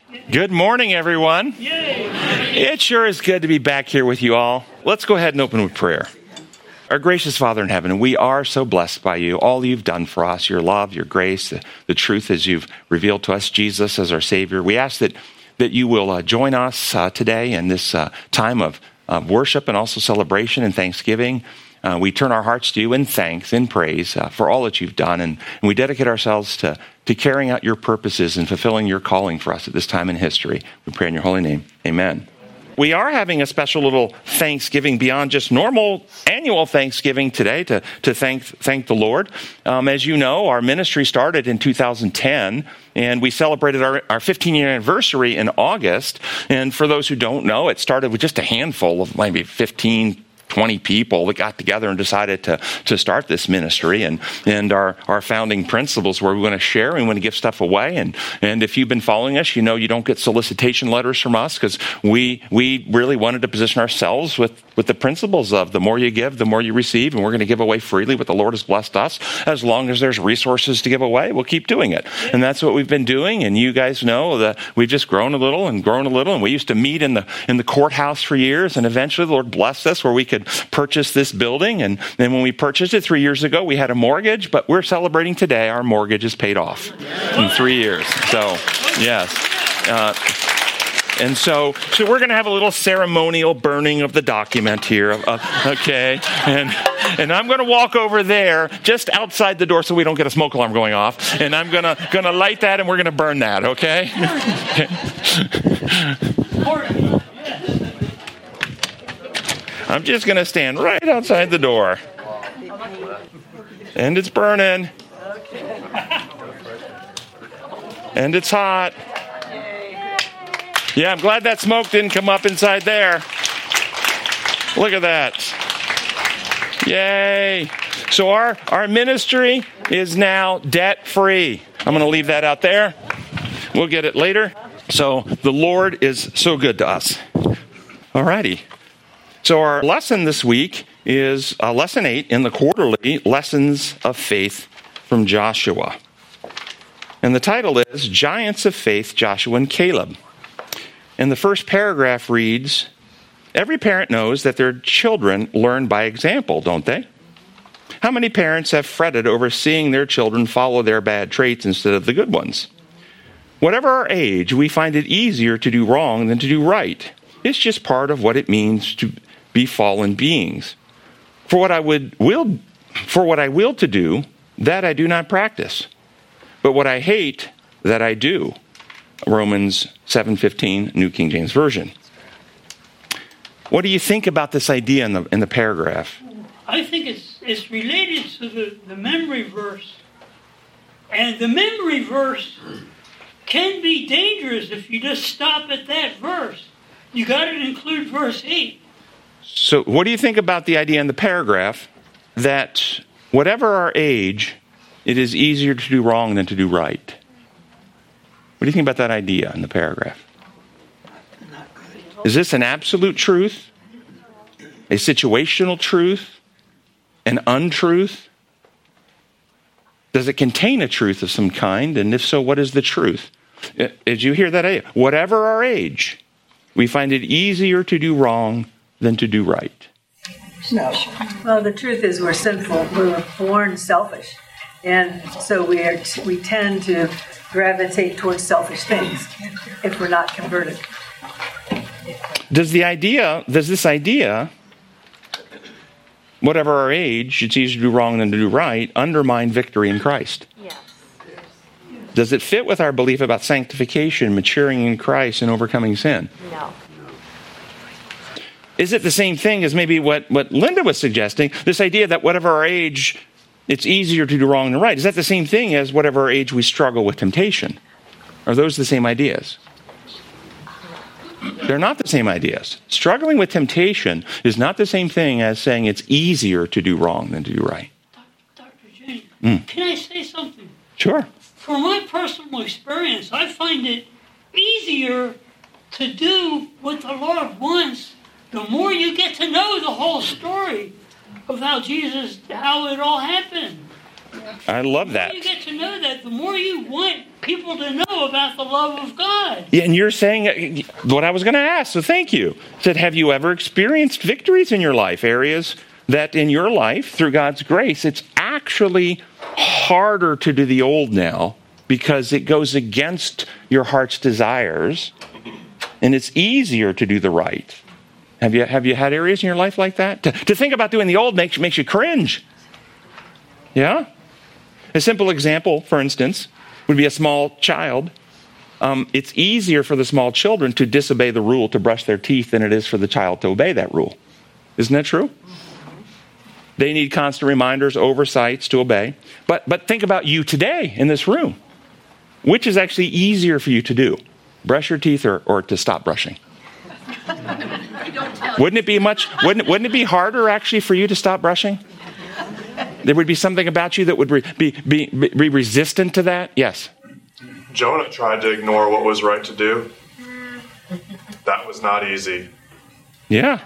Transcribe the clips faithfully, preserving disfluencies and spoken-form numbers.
Good morning, everyone. Yay. It sure is good to be back here with you all. Let's go ahead and open with prayer. Our gracious Father in heaven, we are so blessed by you, all you've done for us, your love, your grace, the, the truth as you've revealed to us, Jesus as our Savior. We ask that, that you will uh, join us uh, today in this uh, time of, of worship and also celebration and thanksgiving. Uh, we turn our hearts to you in thanks, in praise uh, for all that you've done, and, and we dedicate ourselves to, to carrying out your purposes and fulfilling your calling for us at this time in history. We pray in your holy name. Amen. We are having a special little Thanksgiving beyond just normal annual Thanksgiving today to, to thank thank the Lord. Um, as you know, our ministry started in two thousand ten, and we celebrated our, our fifteen-year anniversary in August. And for those who don't know, it started with just a handful of maybe fifteen, twenty people that got together and decided to, to start this ministry. And, and our, our founding principles were we want to share, we want to give stuff away. And, and if you've been following us, you know you don't get solicitation letters from us because we we really wanted to position ourselves with, with the principles of the more you give, the more you receive. And we're going to give away freely what the Lord has blessed us. As long as there's resources to give away, we'll keep doing it. And that's what we've been doing. And you guys know that we've just grown a little and grown a little. And we used to meet in the in the courthouse for years. And eventually the Lord blessed us where we could purchase this building. And then when we purchased it three years ago, we had a mortgage, but we're celebrating today. Our mortgage is paid off in three years. So, yes. Uh, and so, so we're going to have a little ceremonial burning of the document here. Uh, okay. And, and I'm going to walk over there just outside the door so we don't get a smoke alarm going off. And I'm going to, going to light that and we're going to burn that. Okay. I'm just going to stand right outside the door. And it's burning. And it's hot. Yeah, I'm glad that smoke didn't come up inside there. Look at that. Yay. So our, our ministry is now debt-free. I'm going to leave that out there. We'll get it later. So the Lord is so good to us. All righty. So our lesson this week is uh, lesson eight in the quarterly Lessons of Faith from Joshua. And the title is Giants of Faith, Joshua and Caleb. And the first paragraph reads, every parent knows that their children learn by example, don't they? How many parents have fretted over seeing their children follow their bad traits instead of the good ones? Whatever our age, we find it easier to do wrong than to do right. It's just part of what it means to be fallen beings. For what I would will for what I will to do, that I do not practice. But what I hate, that I do. Romans seven fifteen, New King James Version. What do you think about this idea in the in the paragraph? I think it's it's related to the, the memory verse. And the memory verse can be dangerous if you just stop at that verse. You got to include verse eight. So what do you think about the idea in the paragraph that whatever our age, it is easier to do wrong than to do right? What do you think about that idea in the paragraph? Is this an absolute truth? A situational truth? An untruth? Does it contain a truth of some kind? And if so, what is the truth? Did you hear that idea? Whatever our age, we find it easier to do wrong than to do right. No. Well, the truth is we're sinful. We were born selfish. And so we are t- we tend to gravitate towards selfish things if we're not converted. Does the idea, does this idea, whatever our age, it's easier to do wrong than to do right, undermine victory in Christ? Yes. Does it fit with our belief about sanctification, maturing in Christ, and overcoming sin? No. Is it the same thing as maybe what, what Linda was suggesting, this idea that whatever our age, it's easier to do wrong than right? Is that the same thing as whatever our age we struggle with temptation? Are those the same ideas? They're not the same ideas. Struggling with temptation is not the same thing as saying it's easier to do wrong than to do right. Doctor James, Mm. can I say something? Sure. From my personal experience, I find it easier to do what the Lord wants the more you get to know the whole story of how Jesus, how it all happened. I love that. The more you get to know that, the more you want people to know about the love of God. Yeah, and you're saying what I was going to ask, so thank you. I said, have you ever experienced victories in your life, areas that in your life, through God's grace, it's actually harder to do the old now because it goes against your heart's desires, and it's easier to do the right. Have you have you had areas in your life like that? To, to think about doing the old makes, makes you cringe. Yeah? A simple example, for instance, would be a small child. Um, it's easier for the small children to disobey the rule to brush their teeth than it is for the child to obey that rule. Isn't that true? They need constant reminders, oversights to obey. But but think about you today in this room. Which is actually easier for you to do? Brush your teeth or, or to stop brushing? Wouldn't it be much, wouldn't, wouldn't it be harder actually for you to stop brushing? There would be something about you that would re, be, be, be resistant to that? Yes. Jonah tried to ignore what was right to do. That was not easy. Yeah.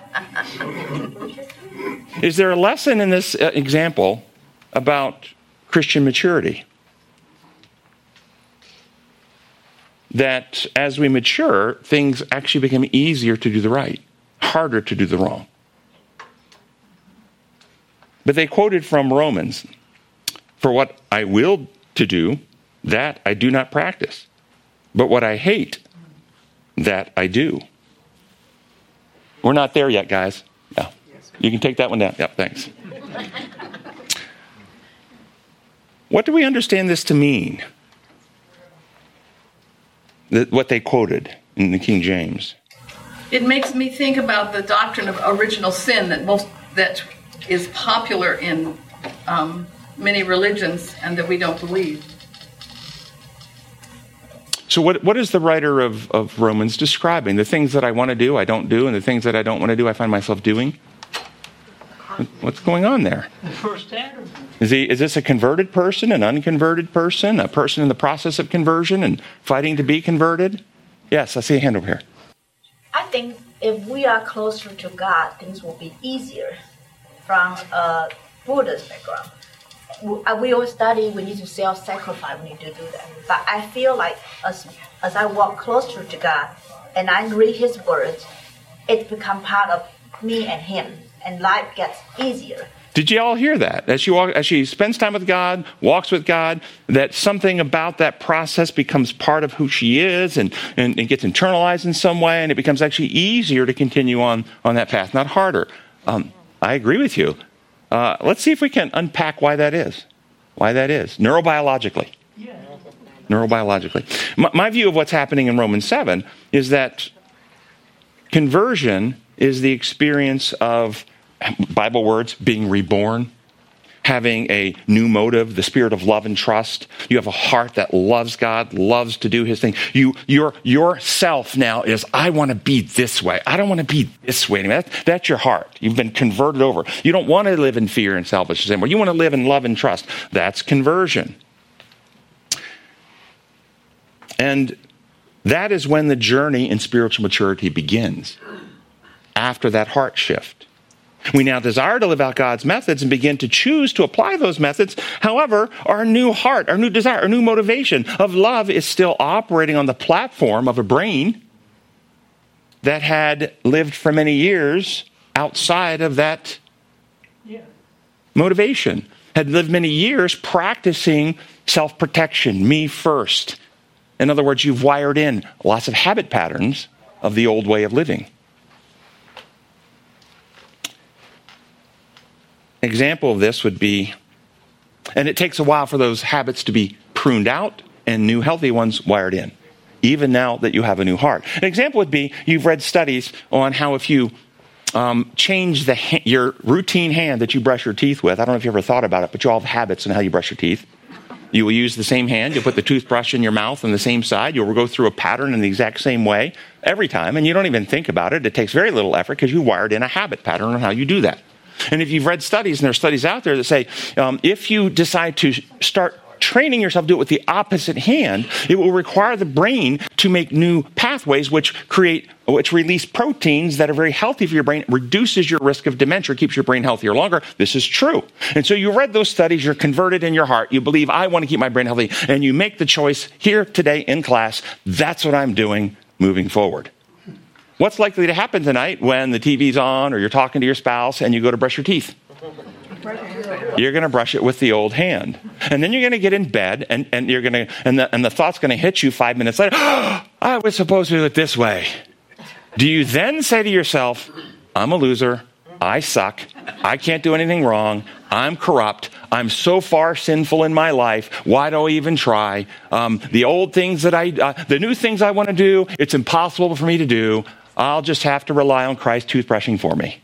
Is there a lesson in this uh, example about Christian maturity? That as we mature, things actually become easier to do the right, harder to do the wrong. But they quoted from Romans, "For what I will to do, that I do not practice. But what I hate, that I do." We're not there yet, guys. Yeah. You can take that one down. Yep, thanks. What do we understand this to mean? The, what they quoted in the King James. It makes me think about the doctrine of original sin that most that is popular in um, many religions and that we don't believe. So what what is the writer of, of Romans describing? The things that I want to do, I don't do, and the things that I don't want to do, I find myself doing? What's going on there? The first Adam. Is he? Is this a converted person, an unconverted person, a person in the process of conversion and fighting to be converted? Yes, I see a hand over here. I think if we are closer to God, things will be easier from a Buddhist background. We all study we need to self-sacrifice, we need to do that. But I feel like as, as I walk closer to God and I read His words, it becomes part of me and Him, and life gets easier. Did you all hear that? As she, walk, as she spends time with God, walks with God, that something about that process becomes part of who she is and, and, and gets internalized in some way, and it becomes actually easier to continue on, on that path, not harder. Um, I agree with you. Uh, let's see if we can unpack why that is. Why that is. Neurobiologically. Yeah. Neurobiologically. My, my view of what's happening in Romans seven is that conversion is the experience of, Bible words, being reborn, having a new motive, the spirit of love and trust. You have a heart that loves God, loves to do His thing. You, your, your self now is, I want to be this way. I don't want to be this way anymore. That, that's your heart. You've been converted over. You don't want to live in fear and selfishness anymore. You want to live in love and trust. That's conversion. And that is when the journey in spiritual maturity begins, after that heart shift. We now desire to live out God's methods and begin to choose to apply those methods. However, our new heart, our new desire, our new motivation of love is still operating on the platform of a brain that had lived for many years outside of that Yeah. motivation, had lived many years practicing self-protection, me first. In other words, you've wired in lots of habit patterns of the old way of living. Example of this would be, and it takes a while for those habits to be pruned out and new healthy ones wired in, even now that you have a new heart. An example would be, you've read studies on how if you um, change the ha- your routine hand that you brush your teeth with, I don't know if you ever thought about it, but you all have habits on how you brush your teeth. You will use the same hand, you'll put the toothbrush in your mouth on the same side, you'll go through a pattern in the exact same way every time, and you don't even think about it. It takes very little effort because you wired in a habit pattern on how you do that. And if you've read studies, and there are studies out there that say, um, if you decide to start training yourself to do it with the opposite hand, it will require the brain to make new pathways which create, which release proteins that are very healthy for your brain, reduces your risk of dementia, keeps your brain healthier longer. This is true. And so you read those studies, you're converted in your heart, you believe, I want to keep my brain healthy, and you make the choice here today in class, that's what I'm doing moving forward. What's likely to happen tonight when the T V's on or you're talking to your spouse and you go to brush your teeth? You're going to brush it with the old hand. And then you're going to get in bed and, and you're going to, and the, and the thought's going to hit you five minutes later. Oh, I was supposed to do it this way. Do you then say to yourself, I'm a loser. I suck. I can't do anything wrong. I'm corrupt. I'm so far sinful in my life. Why do I even try? Um, the old things that I, uh, the new things I want to do, it's impossible for me to do. I'll just have to rely on Christ toothbrushing for me.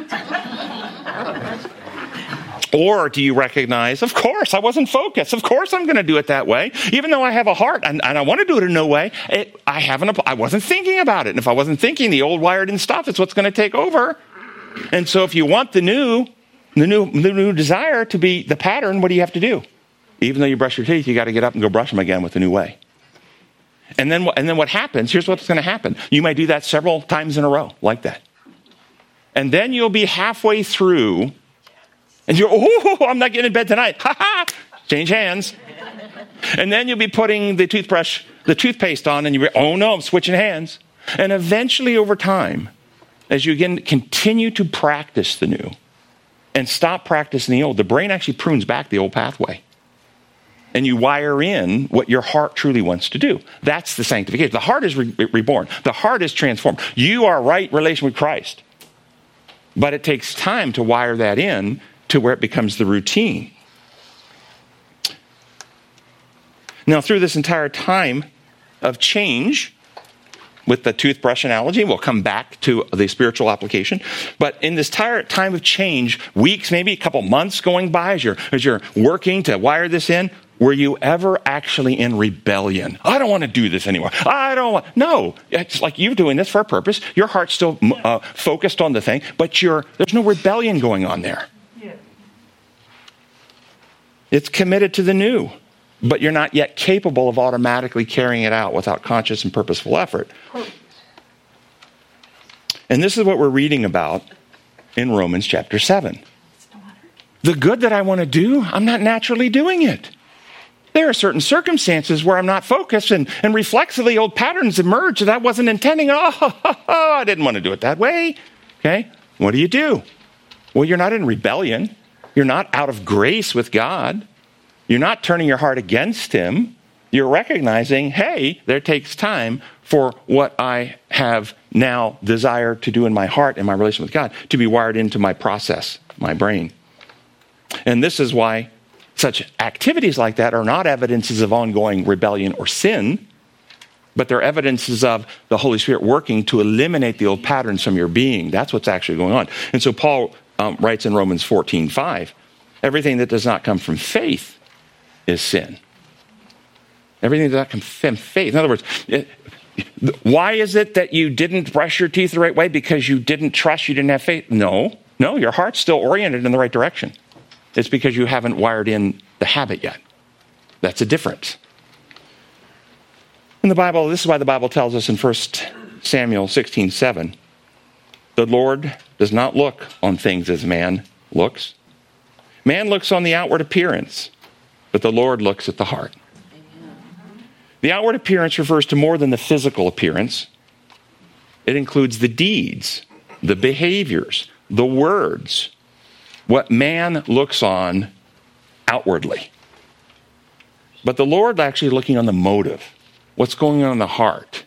Or do you recognize, of course, I wasn't focused. Of course I'm going to do it that way. Even though I have a heart and, and I want to do it in no way, it, I haven't, I wasn't thinking about it. And if I wasn't thinking, the old wired in stuff is what's going to take over. And so if you want the new, the new, the new desire to be the pattern, what do you have to do? Even though you brush your teeth, you got to get up and go brush them again with the new way. And then, and then what happens, here's what's going to happen. You might do that several times in a row like that. And then you'll be halfway through and you're, oh, I'm not getting in bed tonight. Ha ha! Change hands. And then you'll be putting the toothbrush, the toothpaste on, and you, oh no, I'm switching hands. And eventually over time, as you again continue to practice the new and stop practicing the old, the brain actually prunes back the old pathway. And you wire in what your heart truly wants to do. That's the sanctification. The heart is re- reborn. The heart is transformed. You are right relation with Christ. But it takes time to wire that in to where it becomes the routine. Now, through this entire time of change, with the toothbrush analogy, we'll come back to the spiritual application. But in this entire time of change, weeks, maybe a couple months going by as you're, as you're working to wire this in, were you ever actually in rebellion? I don't want to do this anymore. I don't want... No, it's like you're doing this for a purpose. Your heart's still uh, focused on the thing, but you're, there's no rebellion going on there. It's committed to the new, but you're not yet capable of automatically carrying it out without conscious and purposeful effort. And this is what we're reading about in Romans chapter seven. The good that I want to do, I'm not naturally doing it. There are certain circumstances where I'm not focused and, and reflexively old patterns emerge that I wasn't intending. Oh, oh, oh, I didn't want to do it that way. Okay, what do you do? Well, you're not in rebellion. You're not out of grace with God. You're not turning your heart against him. You're recognizing, hey, there takes time for what I have now desired to do in my heart and my relation with God to be wired into my process, my brain. And this is why such activities like that are not evidences of ongoing rebellion or sin, but they're evidences of the Holy Spirit working to eliminate the old patterns from your being. That's what's actually going on. And so Paul um, writes in Romans fourteen five, everything that does not come from faith is sin. Everything that does not come from faith. In other words, it, why is it that you didn't brush your teeth the right way? Because you didn't trust, you didn't have faith? No, no, your heart's still oriented in the right direction. It's because you haven't wired in the habit yet. That's a difference. In the Bible, this is why the Bible tells us in First Samuel sixteen seven, the Lord does not look on things as man looks. Man looks on the outward appearance, but the Lord looks at the heart. The outward appearance refers to more than the physical appearance. It includes the deeds, the behaviors, the words, what man looks on outwardly. But the Lord actually looking on the motive, what's going on in the heart.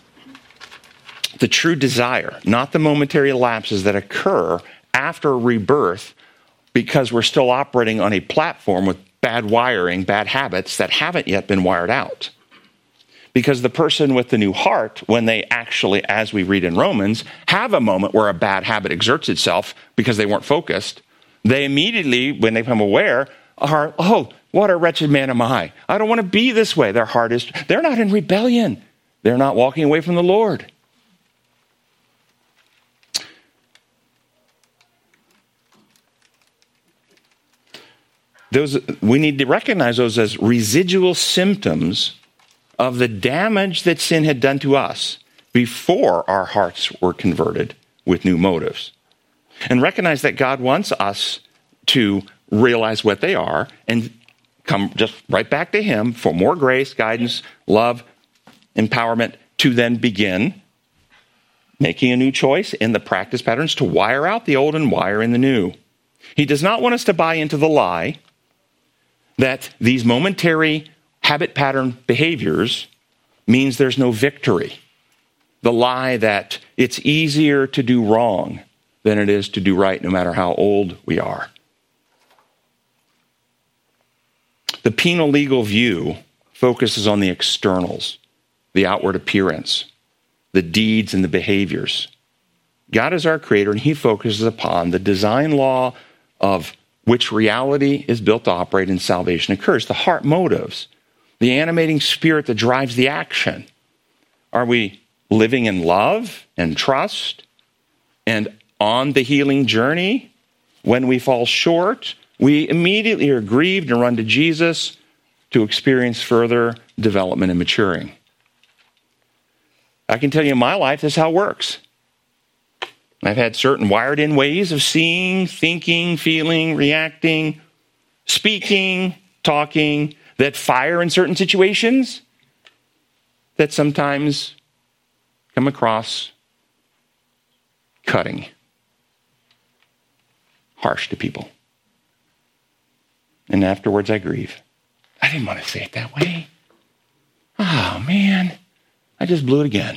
The true desire, not the momentary lapses that occur after rebirth because we're still operating on a platform with bad wiring, bad habits that haven't yet been wired out. Because the person with the new heart, when they actually, as we read in Romans, have a moment where a bad habit exerts itself because they weren't focused, they immediately, when they become aware, are, oh, what a wretched man am I. I don't want to be this way. Their heart is, they're not in rebellion. They're not walking away from the Lord. those, we need to recognize those as residual symptoms of the damage that sin had done to us before our hearts were converted with new motives. And recognize that God wants us to realize what they are and come just right back to him for more grace, guidance, love, empowerment to then begin making a new choice in the practice patterns to wire out the old and wire in the new. He does not want us to buy into the lie that these momentary habit pattern behaviors means there's no victory. The lie that it's easier to do wrong than it is to do right, no matter how old we are. The penal legal view focuses on the externals, the outward appearance, the deeds and the behaviors. God is our creator, and he focuses upon the design law of which reality is built to operate and salvation occurs, the heart motives, the animating spirit that drives the action. Are we living in love and trust and on the healing journey? When we fall short, we immediately are grieved and run to Jesus to experience further development and maturing. I can tell you in my life, this is how it works. I've had certain wired-in ways of seeing, thinking, feeling, reacting, speaking, talking, that fire in certain situations that sometimes come across cutting, harsh to people. And afterwards I grieve. I didn't want to say it that way. Oh, man, I just blew it again.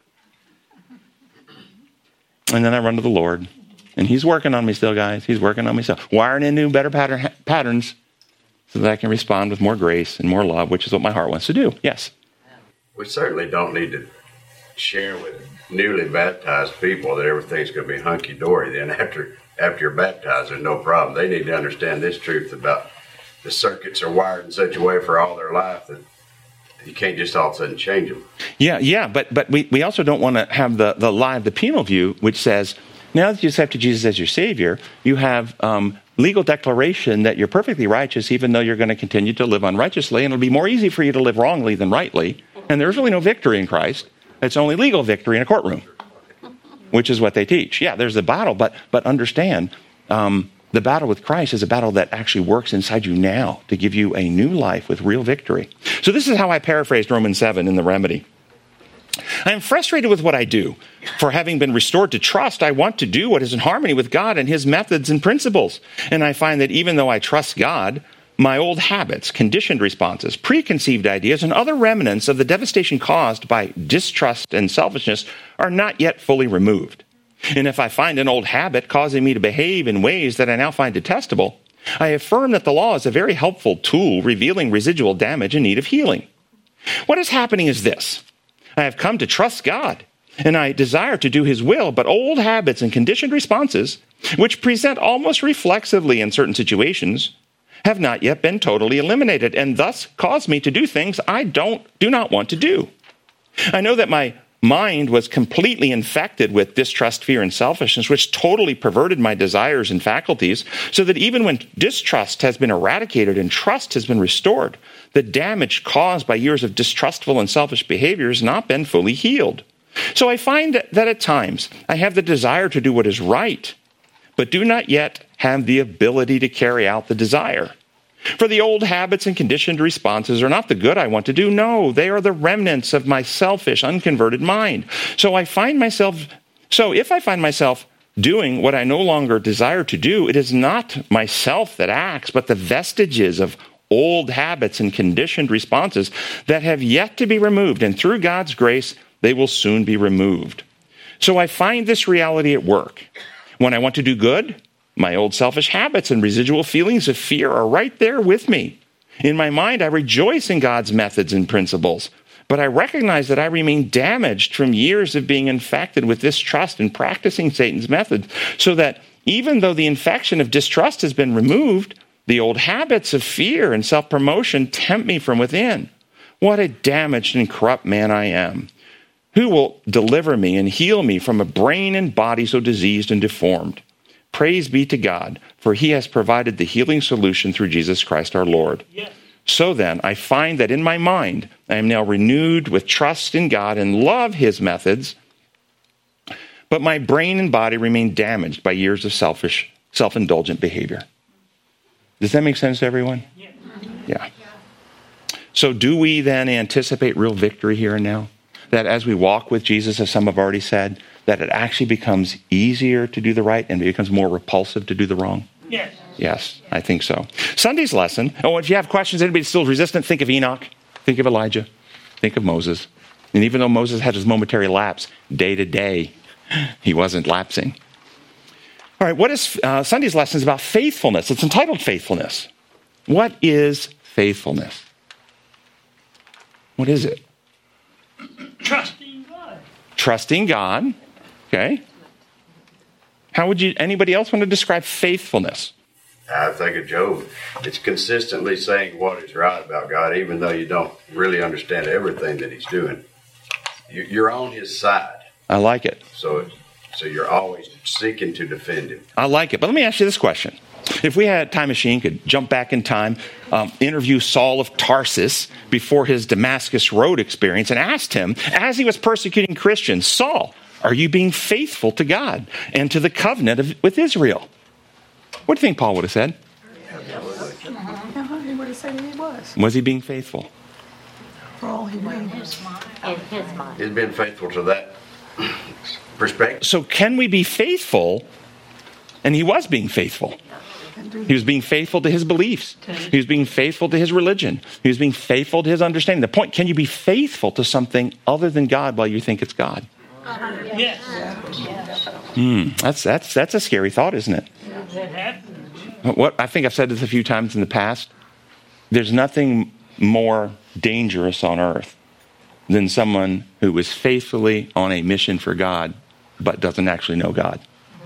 And then I run to the Lord, and he's working on me still, guys. He's working on me still. Wiring in new, better pattern, patterns so that I can respond with more grace and more love, which is what my heart wants to do. Yes? We certainly don't need to share with newly baptized people that everything's going to be hunky-dory. Then after after you're baptized, there's no problem. They need to understand this truth about the circuits are wired in such a way for all their life that you can't just all of a sudden change them. Yeah, yeah, but but we, we also don't want to have the, the lie of the penal view, which says, now that you accepted Jesus as your Savior, you have um, legal declaration that you're perfectly righteous, even though you're going to continue to live unrighteously, and it'll be more easy for you to live wrongly than rightly, and there's really no victory in Christ. It's only legal victory in a courtroom, which is what they teach. Yeah, there's a battle, but but understand, um, the battle with Christ is a battle that actually works inside you now to give you a new life with real victory. So this is how I paraphrased Romans seven in the remedy. I am frustrated with what I do. For having been restored to trust, I want to do what is in harmony with God and his methods and principles. And I find that even though I trust God, my old habits, conditioned responses, preconceived ideas, and other remnants of the devastation caused by distrust and selfishness are not yet fully removed. And if I find an old habit causing me to behave in ways that I now find detestable, I affirm that the law is a very helpful tool revealing residual damage in need of healing. What is happening is this. I have come to trust God, and I desire to do his will, but old habits and conditioned responses, which present almost reflexively in certain situations, have not yet been totally eliminated, and thus cause me to do things I don't do not want to do. I know that my mind was completely infected with distrust, fear, and selfishness, which totally perverted my desires and faculties, so that even when distrust has been eradicated and trust has been restored, the damage caused by years of distrustful and selfish behavior has not been fully healed. So I find that at times I have the desire to do what is right, but do not yet have the ability to carry out the desire. For the old habits and conditioned responses are not the good I want to do. No, they are the remnants of my selfish, unconverted mind. So I find myself, so if I find myself doing what I no longer desire to do, it is not myself that acts, but the vestiges of old habits and conditioned responses that have yet to be removed. And through God's grace, they will soon be removed. So I find this reality at work. When I want to do good, my old selfish habits and residual feelings of fear are right there with me. In my mind, I rejoice in God's methods and principles, but I recognize that I remain damaged from years of being infected with distrust and practicing Satan's methods, so that even though the infection of distrust has been removed, the old habits of fear and self-promotion tempt me from within. What a damaged and corrupt man I am. Who will deliver me and heal me from a brain and body so diseased and deformed? Praise be to God, for he has provided the healing solution through Jesus Christ our Lord. Yes. So then, I find that in my mind, I am now renewed with trust in God and love his methods, but my brain and body remain damaged by years of selfish, self-indulgent behavior. Does that make sense to everyone? Yes. Yeah. So do we then anticipate real victory here and now? That as we walk with Jesus, as some have already said, that it actually becomes easier to do the right and it becomes more repulsive to do the wrong? Yes. Yes, I think so. Sunday's lesson. Oh, if you have questions, anybody still resistant, think of Enoch, think of Elijah, think of Moses. And even though Moses had his momentary lapse, day to day, he wasn't lapsing. All right, what is uh, Sunday's lesson is about faithfulness. It's entitled Faithfulness. What is faithfulness? What is it? Trusting God. Trusting God. Okay. How would you, anybody else want to describe faithfulness? I think of Job. It's consistently saying what is right about God, even though you don't really understand everything that he's doing. You- You're on his side. I like it. So, so you're always seeking to defend him. I like it. But let me ask you this question. If we had a time machine, could jump back in time, um, interview Saul of Tarsus before his Damascus Road experience and asked him, as he was persecuting Christians, Saul, are you being faithful to God and to the covenant of, with Israel? What do you think Paul would have said? He would have said he was. Was he being faithful? For all he knew. In his mind. He's been faithful to that perspective. So can we be faithful? And he was being faithful. He was being faithful to his beliefs. He was being faithful to his religion. He was being faithful to his understanding. The point, can you be faithful to something other than God while you think it's God? Yes. Hmm, that's, that's, that's a scary thought, isn't it? That happens. What I think I've said this a few times in the past. There's nothing more dangerous on earth than someone who is faithfully on a mission for God, but doesn't actually know God.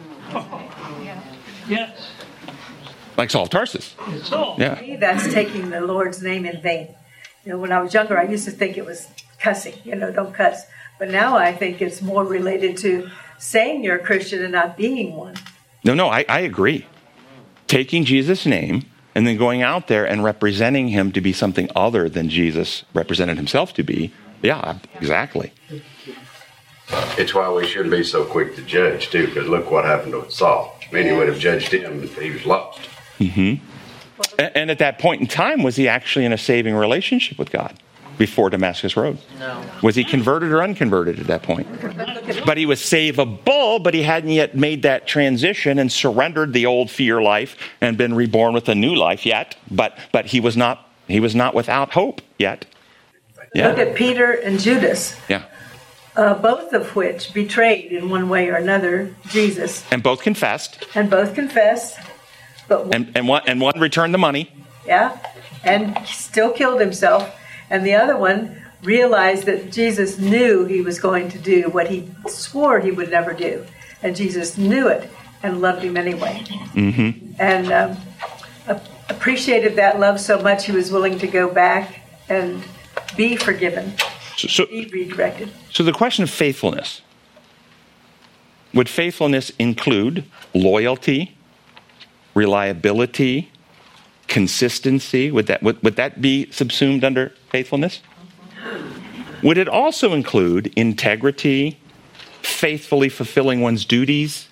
Yes. Like Saul of Tarsus. It's all. Yeah. To me, that's taking the Lord's name in vain. You know, when I was younger, I used to think it was cussing, you know, don't cuss. But now I think it's more related to saying you're a Christian and not being one. No, no, I, I agree. Taking Jesus' name and then going out there and representing him to be something other than Jesus represented himself to be. Yeah, exactly. It's why we shouldn't be so quick to judge, too, because look what happened to Saul. I mean, he would have judged him if he was lost. Mm-hmm. And, and at that point in time, was he actually in a saving relationship with God before Damascus Road? No. Was he converted or unconverted at that point? But he was savable, but he hadn't yet made that transition and surrendered the old fear life and been reborn with a new life yet. But but he was not he was not without hope yet. Yeah. Look at Peter and Judas, Yeah. uh, both of which betrayed in one way or another Jesus, And both confessed. and both confessed, but one, And and one and one returned the money. yeah, and still killed himself. And the other one realized that Jesus knew he was going to do what he swore he would never do. And Jesus knew it and loved him anyway. Mm-hmm. And um, appreciated that love so much he was willing to go back and be forgiven, So, so be redirected. so the question of faithfulness. Would faithfulness include loyalty, reliability, consistency? Would that would, would that be subsumed under faithfulness? Would it also include integrity, faithfully fulfilling one's duties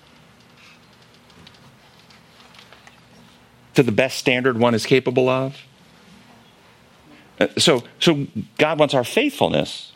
to the best standard one is capable of? Uh, So, so God wants our faithfulness.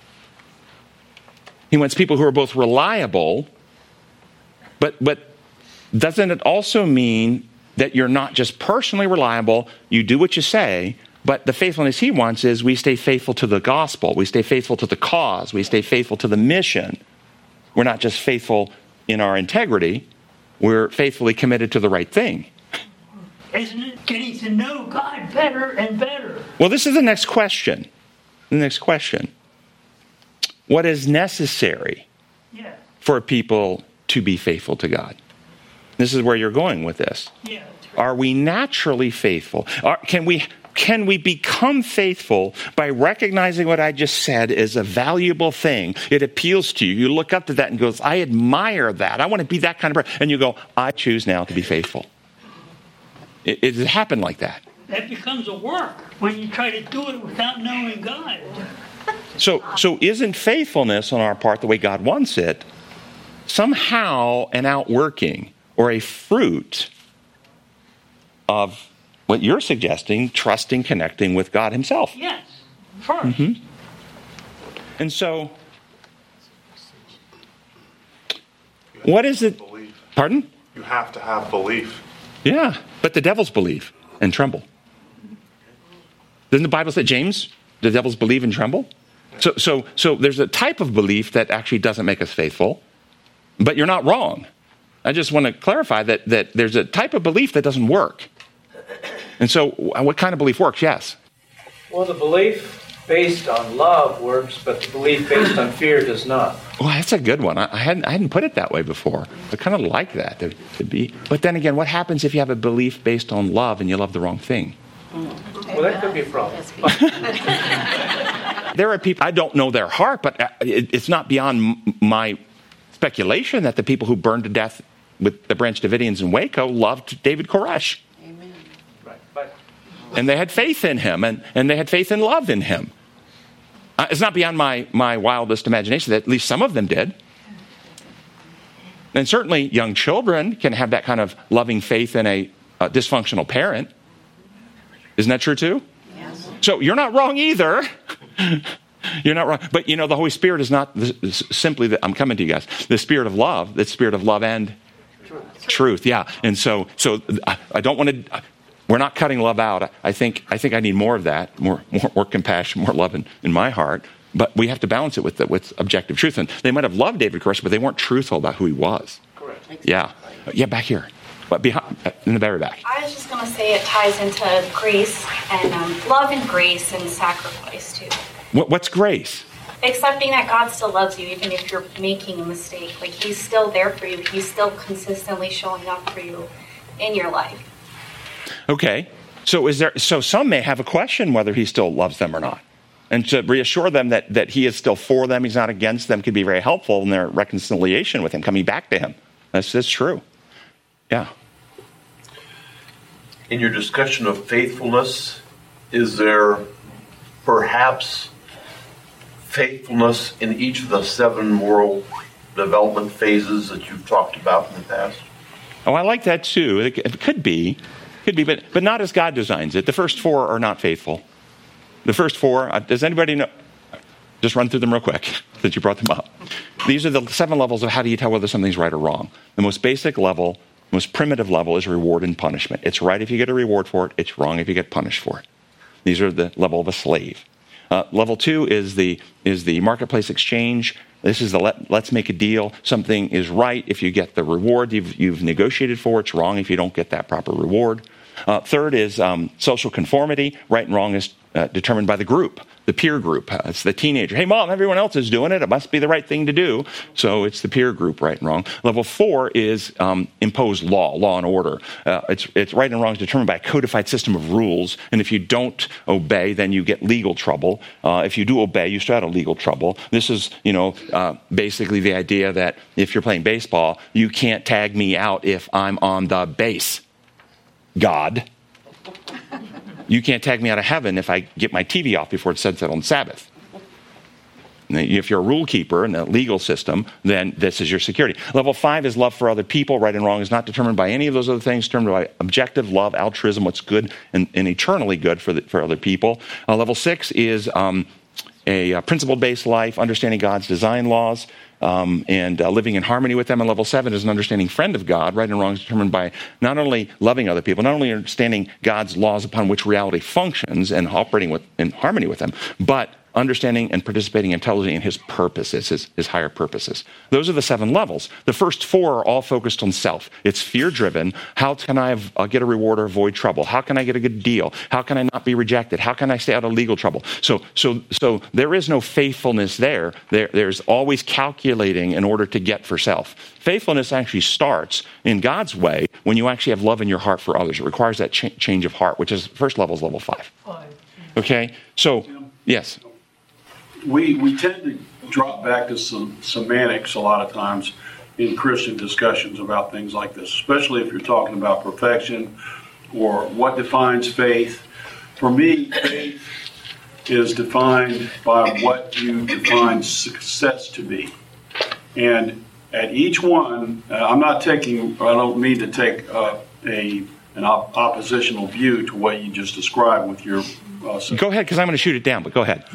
He wants people who are both reliable, but but doesn't it also mean that you're not just personally reliable, you do what you say, but the faithfulness he wants is we stay faithful to the gospel, we stay faithful to the cause, we stay faithful to the mission. We're not just faithful in our integrity, we're faithfully committed to the right thing. Isn't it getting to know God better and better? Well, this is the next question. The next question. What is necessary Yeah. for people to be faithful to God? This is where you're going with this. Yeah. Are we naturally faithful? Are, can we can we become faithful by recognizing what I just said is a valuable thing? It appeals to you. You look up to that and goes, I admire that. I want to be that kind of person. And you go, I choose now to be faithful. It, it happened like that. That becomes a work when you try to do it without knowing God. So, so isn't faithfulness on our part the way God wants it somehow an outworking or a fruit of what you're suggesting, trusting, connecting with God himself? Yes, first. Mm-hmm. And so, what is it? Belief. Pardon? You have to have belief. Yeah, but the devils believe and tremble. Doesn't the Bible say, James, the devils believe and tremble? So, so, so there's a type of belief that actually doesn't make us faithful, but you're not wrong. I just want to clarify that, that there's a type of belief that doesn't work. And so what kind of belief works? Yes. Well, the belief based on love works, but the belief based on fear does not. Well, that's a good one. I, I hadn't I hadn't put it that way before. I kind of like that to, to be. But then again, what happens if you have a belief based on love and you love the wrong thing? Well, that could be a problem. There are people, I don't know their heart, but it, it's not beyond my speculation that the people who burned to death with the Branch Davidians in Waco loved David Koresh. Amen. Right. But and they had faith in him, and, and they had faith and love in him. Uh, it's not beyond my, my wildest imagination that at least some of them did. And certainly young children can have that kind of loving faith in a, a dysfunctional parent. Isn't that true too? Yes. So you're not wrong either. You're not wrong. But you know, the Holy Spirit is not the, simply that I'm coming to you guys. The Spirit of love, the Spirit of love and truth. truth yeah. And so, so I, I don't want to, we're not cutting love out. I think, I think I need more of that, more, more, more compassion, more love in, in my heart. But we have to balance it with the, with objective truth. And they might have loved David Koresh, but they weren't truthful about who he was. correct. Yeah. Yeah, back here. But behind, in the very back. I was just going to say it ties into grace and um, love and grace and sacrifice too. What, what's grace? Accepting that God still loves you even if you're making a mistake. Like he's still there for you. He's still consistently showing up for you in your life. Okay. So is there? So some may have a question whether he still loves them or not. And to reassure them that, that he is still for them, he's not against them, could be very helpful in their reconciliation with him, coming back to him. That's, that's true. Yeah. In your discussion of faithfulness, is there perhaps faithfulness in each of the seven moral development phases that you've talked about in the past? Oh, I like that too. It, it could be. Could be, but, but not as God designs it. The first four are not faithful. The first four, uh, does anybody know? Just run through them real quick, since you brought them up. These are the seven levels of how do you tell whether something's right or wrong. The most basic level, most primitive level is reward and punishment. It's right if you get a reward for it. It's wrong if you get punished for it. These are the level of a slave. Uh, level two is the is the marketplace exchange. This is the let, let's make a deal. Something is right if you get the reward you've, you've negotiated for. It's wrong if you don't get that proper reward. Uh, third is um, social conformity. Right and wrong is uh, determined by the group, the peer group. Uh, it's the teenager. Hey, mom, everyone else is doing it. It must be the right thing to do. So it's the peer group, right and wrong. Level four is um, imposed law, law and order. Uh, it's, it's right and wrong is determined by a codified system of rules. And if you don't obey, then you get legal trouble. Uh, if you do obey, you start out legal trouble. This is, you know, uh, basically the idea that if you're playing baseball, you can't tag me out if I'm on the base. God. You can't tag me out of heaven if I get my T V off before it sunset on Sabbath. If you're a rule keeper in the legal system, then this is your security. Level five is love for other people. Right and wrong is not determined by any of those other things. Determined by objective love, altruism, what's good and, and eternally good for the, for other people. Uh, level six is um, a, a principle-based life, understanding God's design laws, um, and uh, living in harmony with them. And level seven is an understanding friend of God. Right and wrong is determined by not only loving other people, not only understanding God's laws upon which reality functions and operating with, in harmony with them, but understanding and participating intelligently in his purposes, his, his higher purposes. Those are the seven levels. The first four are all focused on self. It's fear-driven. How can I uh, get a reward or avoid trouble? How can I get a good deal? How can I not be rejected? How can I stay out of legal trouble? So, so, so there is no faithfulness there. there. There's always calculating in order to get for self. Faithfulness actually starts in God's way when you actually have love in your heart for others. It requires that ch- change of heart, which is first level is level five. Okay, so yes. We we tend to drop back to some semantics a lot of times in Christian discussions about things like this, especially if you're talking about perfection or what defines faith. For me, faith is defined by what you define success to be. And at each one, uh, I'm not taking, I don't mean to take uh, a an op- oppositional view to what you just described with your... Uh, go ahead, because I'm going to shoot it down, but go ahead.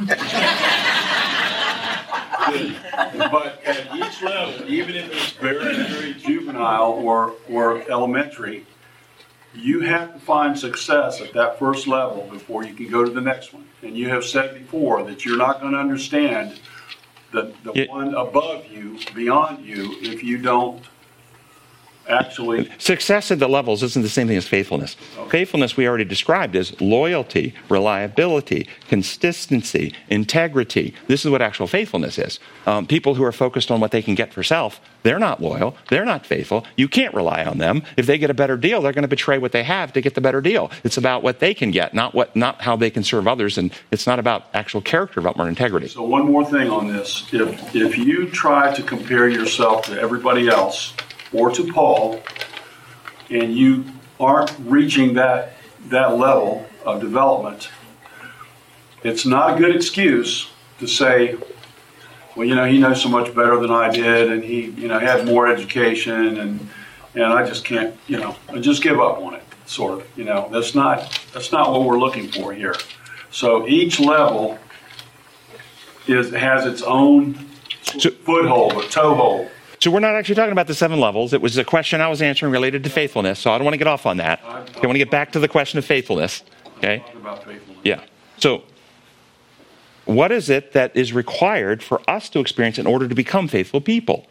But at each level, even if it's very, very juvenile or, or elementary, you have to find success at that first level before you can go to the next one. And you have said before that you're not going to understand the, the yeah. one above you, beyond you, if you don't actually... Success at the levels isn't the same thing as faithfulness. Okay. Faithfulness we already described as loyalty, reliability, consistency, integrity. This is what actual faithfulness is. Um, people who are focused on what they can get for self, they're not loyal, they're not faithful. You can't rely on them. If they get a better deal, they're going to betray what they have to get the better deal. It's about what they can get, not what, not how they can serve others, and it's not about actual character development or integrity. So one more thing on this. If, if you try to compare yourself to everybody else, or to Paul, and you aren't reaching that that level of development, it's not a good excuse to say, well, you know, he knows so much better than I did, and he, you know, had more education, and and I just can't, you know, I just give up on it, sort of. You know, that's not that's not what we're looking for here. So each level is has its own so, foothold or toehold. So we're not actually talking about the seven levels. It was a question I was answering related to faithfulness, so I don't want to get off on that. I want to get back to the question of faithfulness. Okay? Yeah. So what is it that is required for us to experience in order to become faithful people?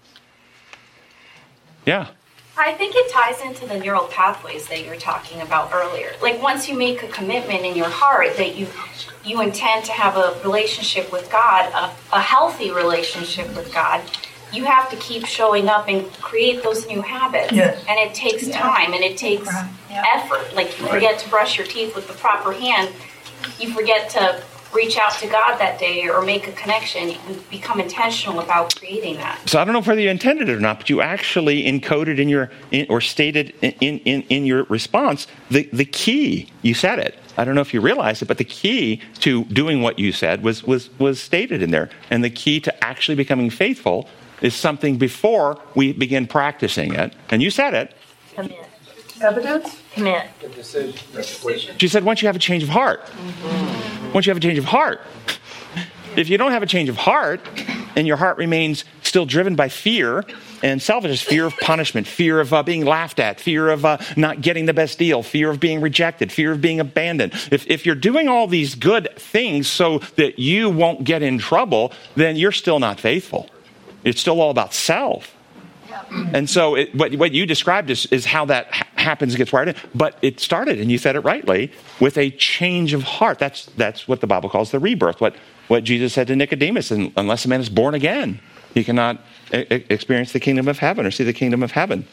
Yeah. I think it ties into the neural pathways that you were talking about earlier. Like once you make a commitment in your heart that you you intend to have a relationship with God, a, a healthy relationship with God, you have to keep showing up and create those new habits. Yes. And it takes time and it takes right. yeah. effort. Like you forget to brush your teeth with the proper hand. You forget to reach out to God that day or make a connection. You become intentional about creating that. So I don't know whether you intended it or not, but you actually encoded in your, in, or stated in, in, in your response, the, the key. You said it. I don't know if you realized it, but the key to doing what you said was, was, was stated in there. And the key to actually becoming faithful is something before we begin practicing it. And you said it. Commit. Evidence? Commit. She said, once you have a change of heart. Mm-hmm. Once you have a change of heart. If you don't have a change of heart, and your heart remains still driven by fear and selfishness, fear of punishment, fear of uh, being laughed at, fear of uh, not getting the best deal, fear of being rejected, fear of being abandoned. If, if you're doing all these good things so that you won't get in trouble, then you're still not faithful. It's still all about self. And so it, what, what you described is, is how that ha- happens and gets wired in. But it started, and you said it rightly, with a change of heart. That's that's what the Bible calls the rebirth. What what Jesus said to Nicodemus, and unless a man is born again, he cannot e- experience the kingdom of heaven or see the kingdom of heaven.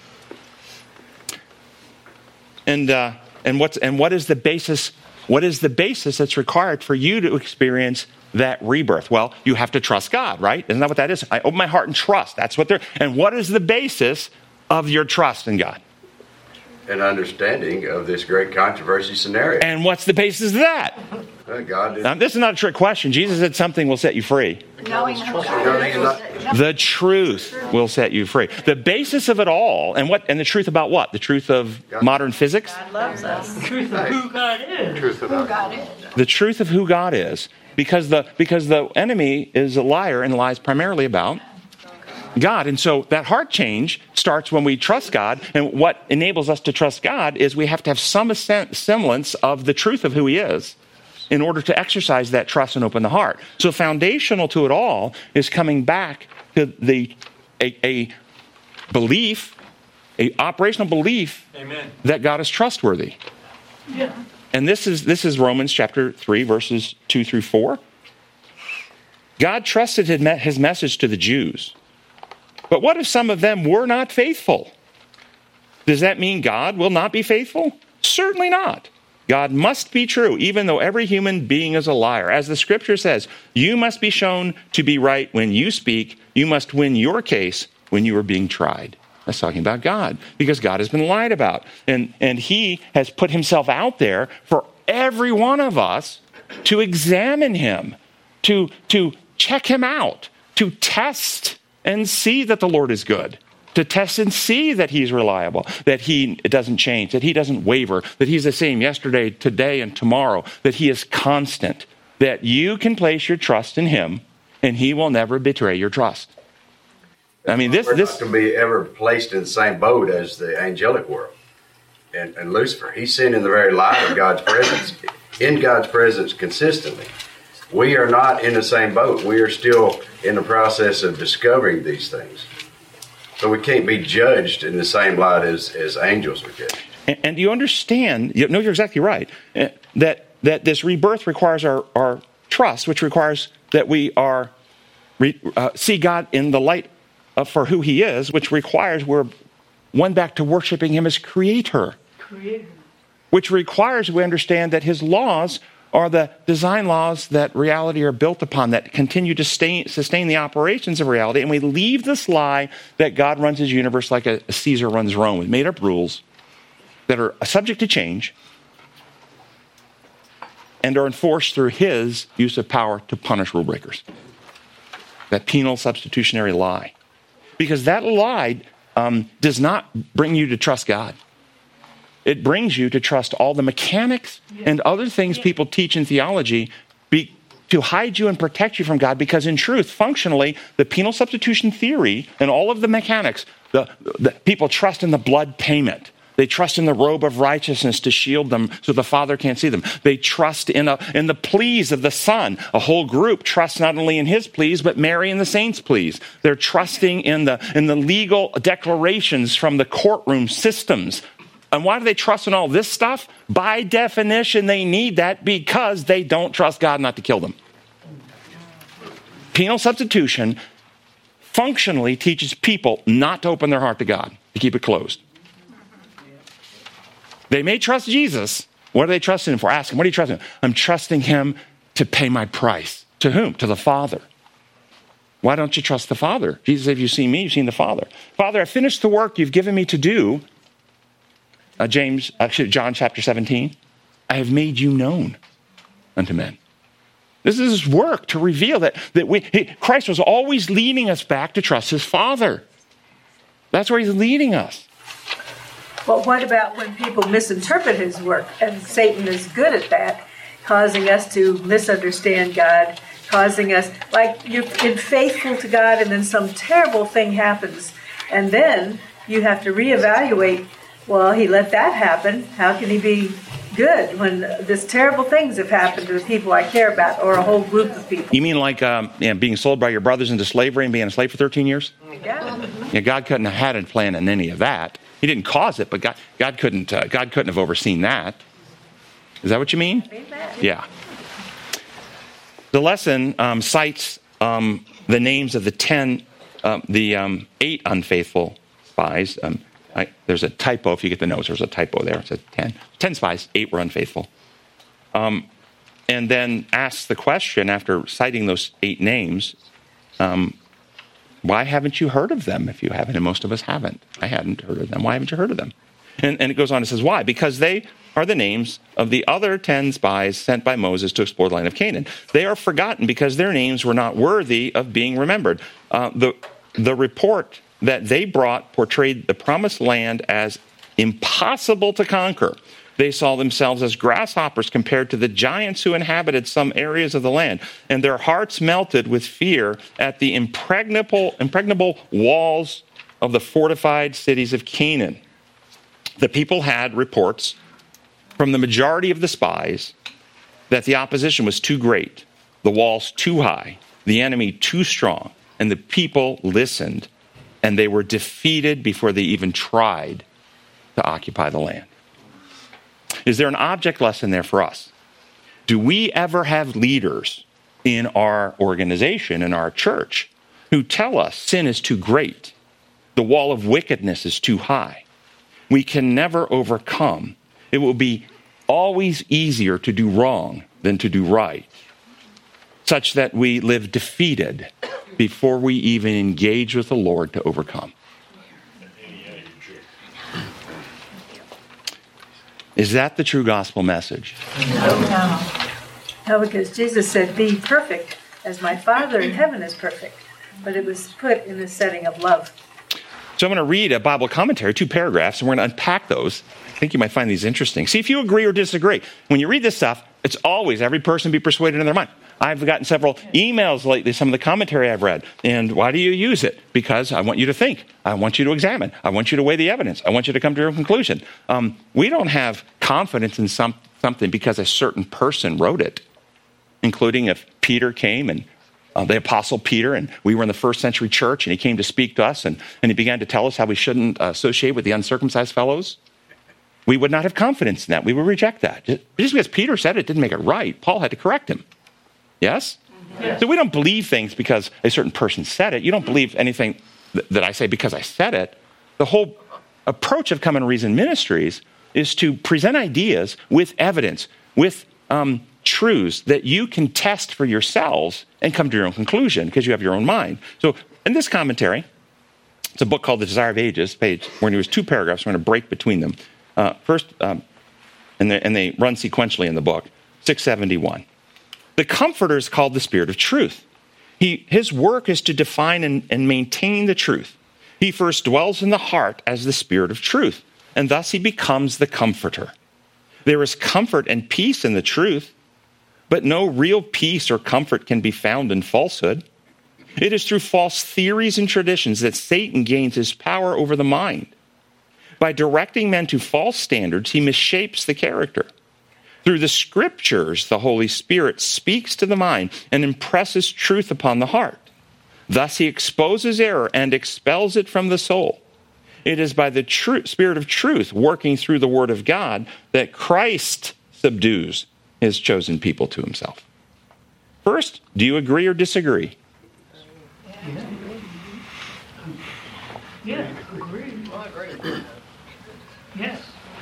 And uh, and what's and what is the basis? What is the basis that's required for you to experience that rebirth? Well, you have to trust God, right? Isn't that what that is? I open my heart and trust. That's what they're. And what is the basis of your trust in God? An understanding of this great controversy scenario. And what's the basis of that? Uh, God did. Now, this is not a trick question. Jesus said something will set you free. Knowing who God is. The truth will set you free. The basis of it all, and what, and the truth about what? The truth of God. Modern physics? God loves us. The truth of who God is. The truth of who God is. The truth of who God is. Because the because the enemy is a liar and lies primarily about God. And so that heart change starts when we trust God. And what enables us to trust God is we have to have some semblance of the truth of who he is in order to exercise that trust and open the heart. So foundational to it all is coming back to the a, a belief, a operational belief Amen. that God is trustworthy. Yeah. And this is this is Romans chapter three, verses two through four. God trusted his message to the Jews. But what if some of them were not faithful? Does that mean God will not be faithful? Certainly not. God must be true, even though every human being is a liar. As the scripture says, you must be shown to be right when you speak. You must win your case when you are being tried. That's talking about God, because God has been lied about. And, and he has put himself out there for every one of us to examine him, to, to check him out, to test and see that the Lord is good, to test and see that he's reliable, that he doesn't change, that he doesn't waver, that he's the same yesterday, today, and tomorrow, that he is constant, that you can place your trust in him and he will never betray your trust. I mean, this... We're this not to be ever placed in the same boat as the angelic world. And, and Lucifer, he's seen in the very light of God's presence, in God's presence consistently. We are not in the same boat. We are still in the process of discovering these things. So we can't be judged in the same light as, as angels are judged. And, and you understand, you, no, you're exactly right, uh, that, that this rebirth requires our, our trust, which requires that we are re, uh, see God in the light of, for who he is, which requires we're won back to worshiping him as creator. Creator. Which requires we understand that his laws are the design laws that reality are built upon, that continue to stay, sustain the operations of reality. And we leave this lie that God runs his universe like a, a Caesar runs Rome, with made up rules that are subject to change and are enforced through his use of power to punish rule breakers. That penal substitutionary lie. Because that lie um, does not bring you to trust God. It brings you to trust all the mechanics and other things people teach in theology be, to hide you and protect you from God, because in truth, functionally, the penal substitution theory and all of the mechanics, the, the people trust in the blood payment. They trust in the robe of righteousness to shield them so the Father can't see them. They trust in, a, in the pleas of the Son. A whole group trusts not only in his pleas, but Mary and the saints' pleas. They're trusting in the, in the legal declarations from the courtroom systems. And why do they trust in all this stuff? By definition, they need that because they don't trust God not to kill them. Penal substitution functionally teaches people not to open their heart to God, to keep it closed. They may trust Jesus. What are they trusting him for? Ask him, what are you trusting him? I'm trusting him to pay my price. To whom? To the Father. Why don't you trust the Father? Jesus said, if you've seen me, you've seen the Father. Father, I finished the work you've given me to do. Uh, James, actually, John chapter seventeen, I have made you known unto men. This is his work to reveal that, that we, he, Christ was always leading us back to trust his Father. That's where he's leading us. But what about when people misinterpret his work? And Satan is good at that, causing us to misunderstand God, causing us, like you've been faithful to God and then some terrible thing happens. And then you have to reevaluate, well, he let that happen. How can he be good when this terrible things have happened to the people I care about, or a whole group of people? You mean like um, yeah, being sold by your brothers into slavery and being a slave for thirteen years? Yeah. Yeah, God couldn't have had a plan in any of that. He didn't cause it, but God, God couldn't. Uh, God couldn't have overseen that. Is that what you mean? Amen. Yeah. The lesson um, cites um, the names of the ten, um, the um, eight unfaithful spies. Um, I, there's a typo. If you get the notes, there's a typo there. It says ten. Ten spies. Eight were unfaithful. Um, and then asks the question after citing those eight names. Um, Why haven't you heard of them if you haven't? And most of us haven't. I hadn't heard of them. Why haven't you heard of them? And, and it goes on and says, why? Because they are the names of the other ten spies sent by Moses to explore the land of Canaan. They are forgotten because their names were not worthy of being remembered. Uh, the, the report that they brought portrayed the promised land as impossible to conquer. They saw themselves as grasshoppers compared to the giants who inhabited some areas of the land, and their hearts melted with fear at the impregnable, impregnable walls of the fortified cities of Canaan. The people had reports from the majority of the spies that the opposition was too great, the walls too high, the enemy too strong, and the people listened, and they were defeated before they even tried to occupy the land. Is there an object lesson there for us? Do we ever have leaders in our organization, in our church, who tell us sin is too great, the wall of wickedness is too high, we can never overcome? It will be always easier to do wrong than to do right, such that we live defeated before we even engage with the Lord to overcome. Is that the true gospel message? No. No, because Jesus said, be perfect as my Father in heaven is perfect. But it was put in the setting of love. So I'm going to read a Bible commentary, two paragraphs, and we're going to unpack those. I think you might find these interesting. See if you agree or disagree. When you read this stuff, it's always every person be persuaded in their mind. I've gotten several emails lately, some of the commentary I've read. And why do you use it? Because I want you to think. I want you to examine. I want you to weigh the evidence. I want you to come to your conclusion. Um, we don't have confidence in some, something because a certain person wrote it, including if Peter came and uh, the Apostle Peter, and we were in the first century church, and he came to speak to us, and, and he began to tell us how we shouldn't uh, associate with the uncircumcised fellows. We would not have confidence in that. We would reject that. Just because Peter said it didn't make it right. Paul had to correct him. Yes? Yes? So we don't believe things because a certain person said it. You don't believe anything th- that I say because I said it. The whole approach of Come and Reason Ministries is to present ideas with evidence, with um, truths that you can test for yourselves and come to your own conclusion because you have your own mind. So in this commentary, it's a book called The Desire of Ages, page, where there was two paragraphs. We're going to break between them. Uh, first, um, and, they, and they run sequentially in the book, six seventy-one. The Comforter is called the Spirit of Truth. He, his work is to define and, and maintain the truth. He first dwells in the heart as the Spirit of Truth, and thus he becomes the Comforter. There is comfort and peace in the truth, but no real peace or comfort can be found in falsehood. It is through false theories and traditions that Satan gains his power over the mind. By directing men to false standards, he misshapes the character. Through the scriptures, the Holy Spirit speaks to the mind and impresses truth upon the heart. Thus he exposes error and expels it from the soul. It is by the tr- Spirit of truth working through the Word of God that Christ subdues his chosen people to himself. First, do you agree or disagree? Yeah. Yeah, agree. I agree. Yes.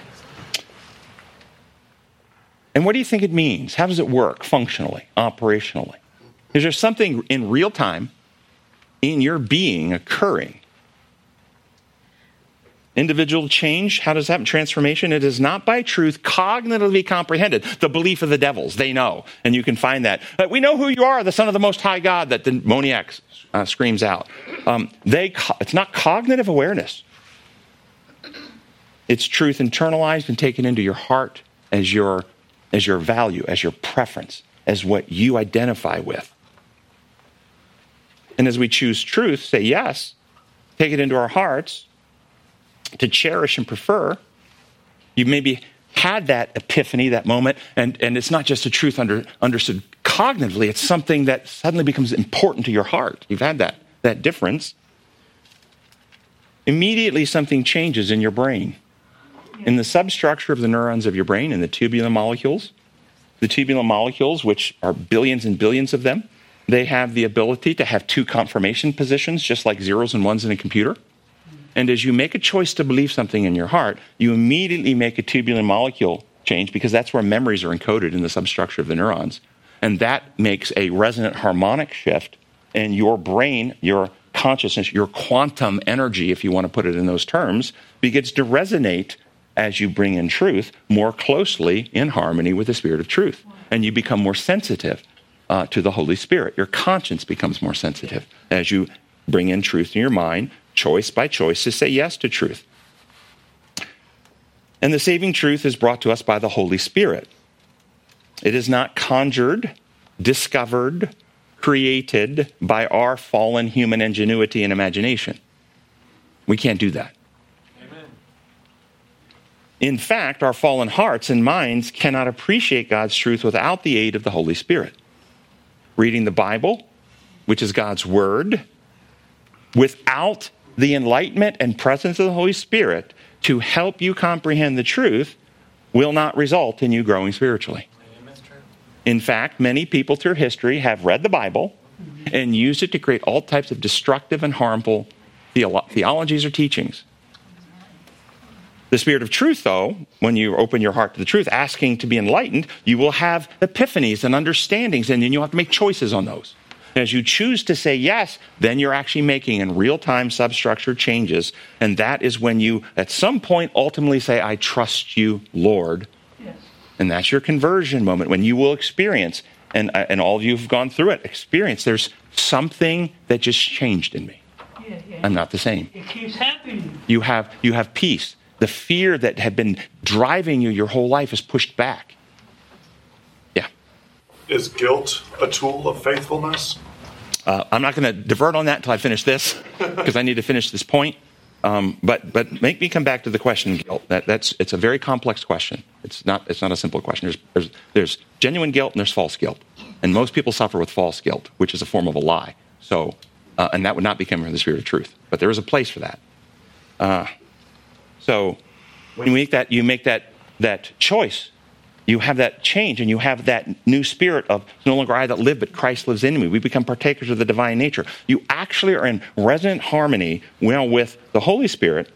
And what do you think it means? How does it work functionally, operationally? Is there something in real time in your being occurring? Individual change, how does that happen? Transformation, it is not by truth cognitively comprehended. The belief of the devils, they know. And you can find that. But we know who you are, the Son of the Most High God, that the demoniac uh, screams out. Um, they, it's not cognitive awareness. It's truth internalized and taken into your heart as your as your value, as your preference, as what you identify with. And as we choose truth, say yes, take it into our hearts, to cherish and prefer, you maybe had that epiphany, that moment, and, and it's not just a truth under, understood cognitively, it's something that suddenly becomes important to your heart. You've had that, that difference. Immediately something changes in your brain. In the substructure of the neurons of your brain, in the tubular molecules, the tubular molecules, which are billions and billions of them, they have the ability to have two confirmation positions, just like zeros and ones in a computer. And as you make a choice to believe something in your heart, you immediately make a tubular molecule change because that's where memories are encoded in the substructure of the neurons. And that makes a resonant harmonic shift in your brain, your consciousness, your quantum energy, if you want to put it in those terms, begins to resonate as you bring in truth more closely in harmony with the Spirit of truth. And you become more sensitive uh, to the Holy Spirit. Your conscience becomes more sensitive as you bring in truth in your mind, choice by choice, to say yes to truth. And the saving truth is brought to us by the Holy Spirit. It is not conjured, discovered, created by our fallen human ingenuity and imagination. We can't do that. In fact, our fallen hearts and minds cannot appreciate God's truth without the aid of the Holy Spirit. Reading the Bible, which is God's word, without the enlightenment and presence of the Holy Spirit to help you comprehend the truth will not result in you growing spiritually. In fact, many people through history have read the Bible and used it to create all types of destructive and harmful theolo- theologies or teachings. The Spirit of truth, though, when you open your heart to the truth, asking to be enlightened, you will have epiphanies and understandings, and then you'll have to make choices on those. And as you choose to say yes, then you're actually making in real-time substructure changes, and that is when you, at some point, ultimately say, I trust you, Lord. Yes. And that's your conversion moment, when you will experience, and, and all of you have gone through it, experience, there's something that just changed in me. Yeah, yeah. I'm not the same. It keeps happening. You have, you have peace. The fear that had been driving you your whole life is pushed back. Yeah. Is guilt a tool of faithfulness? Uh, I'm not going to divert on that until I finish this, because I need to finish this point. Um, but but make me come back to the question of guilt. That, that's it's a very complex question. It's not it's not a simple question. There's there's, there's genuine guilt and there's false guilt, and most people suffer with false guilt, which is a form of a lie. So uh, and that would not be coming from the Spirit of truth. But there is a place for that. Uh, So when you make that, you make that, that choice, you have that change, and you have that new spirit of it's no longer I that live, but Christ lives in me. We become partakers of the divine nature. You actually are in resonant harmony well with the Holy Spirit.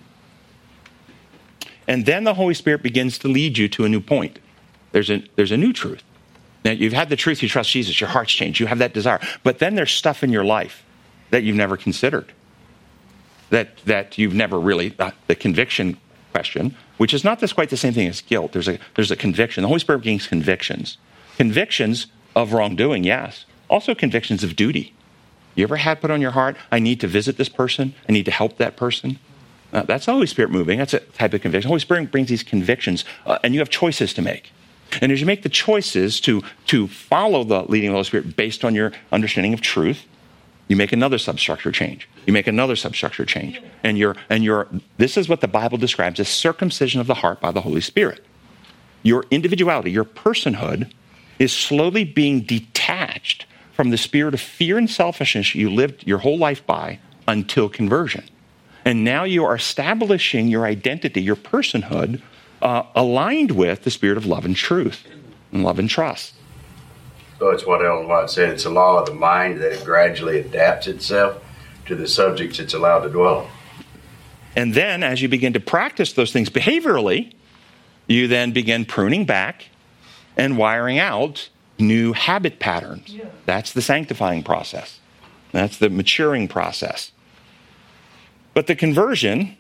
And then the Holy Spirit begins to lead you to a new point. There's a, there's a new truth. Now, you've had the truth, you trust Jesus, your heart's changed, you have that desire. But then there's stuff in your life that you've never considered. That that you've never really, uh, the conviction question, which is not this quite the same thing as guilt. There's a there's a conviction. The Holy Spirit brings convictions. Convictions of wrongdoing, yes. Also convictions of duty. You ever had put on your heart, I need to visit this person, I need to help that person? Uh, that's the Holy Spirit moving. That's a type of conviction. The Holy Spirit brings these convictions, uh, and you have choices to make. And as you make the choices to, to follow the leading of the Holy Spirit based on your understanding of truth, you make another substructure change. You make another substructure change. And you're, and you're, this is what the Bible describes as circumcision of the heart by the Holy Spirit. Your individuality, your personhood, is slowly being detached from the spirit of fear and selfishness you lived your whole life by until conversion. And now you are establishing your identity, your personhood, uh, aligned with the spirit of love and truth, and love and trust. So it's what Ellen White said, it's a law of the mind that it gradually adapts itself to the subjects it's allowed to dwell on. And then as you begin to practice those things behaviorally, you then begin pruning back and wiring out new habit patterns. Yeah. That's the sanctifying process. That's the maturing process. But the conversion,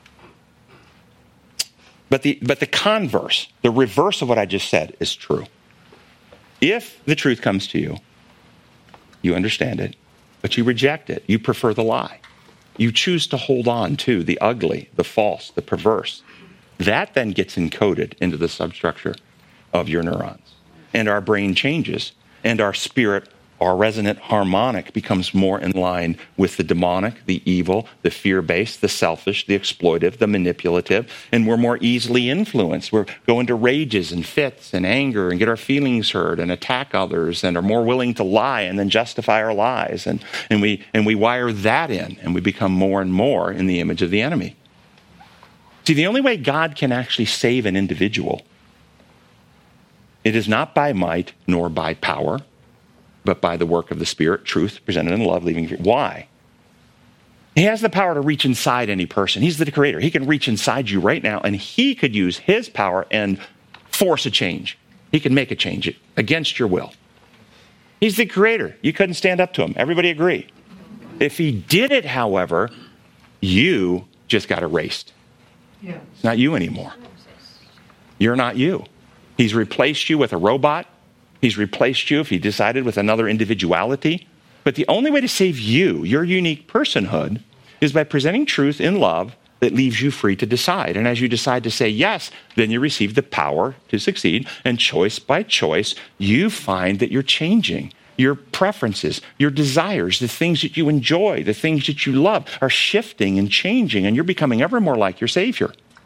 but the but the converse, the reverse of what I just said is true. If the truth comes to you, you understand it, but you reject it. You prefer the lie. You choose to hold on to the ugly, the false, the perverse. That then gets encoded into the substructure of your neurons. And our brain changes, and our spirit, our resonant harmonic, becomes more in line with the demonic, the evil, the fear-based, the selfish, the exploitive, the manipulative, and we're more easily influenced. We go into rages and fits and anger and get our feelings hurt and attack others and are more willing to lie and then justify our lies. And, and, we, and we wire that in, and we become more and more in the image of the enemy. See, the only way God can actually save an individual, it is not by might nor by power, but by the work of the Spirit, truth presented in love, leaving. Why? He has the power to reach inside any person. He's the creator. He can reach inside you right now, and he could use his power and force a change. He can make a change against your will. He's the creator. You couldn't stand up to him. Everybody agree. If he did it, however, you just got erased. Yeah. It's not you anymore. You're not you. He's replaced you with a robot. He's replaced you, if he decided, with another individuality. But the only way to save you, your unique personhood, is by presenting truth in love that leaves you free to decide. And as you decide to say yes, then you receive the power to succeed. And choice by choice, you find that you're changing. Your preferences, your desires, the things that you enjoy, the things that you love are shifting and changing, and you're becoming ever more like your Savior.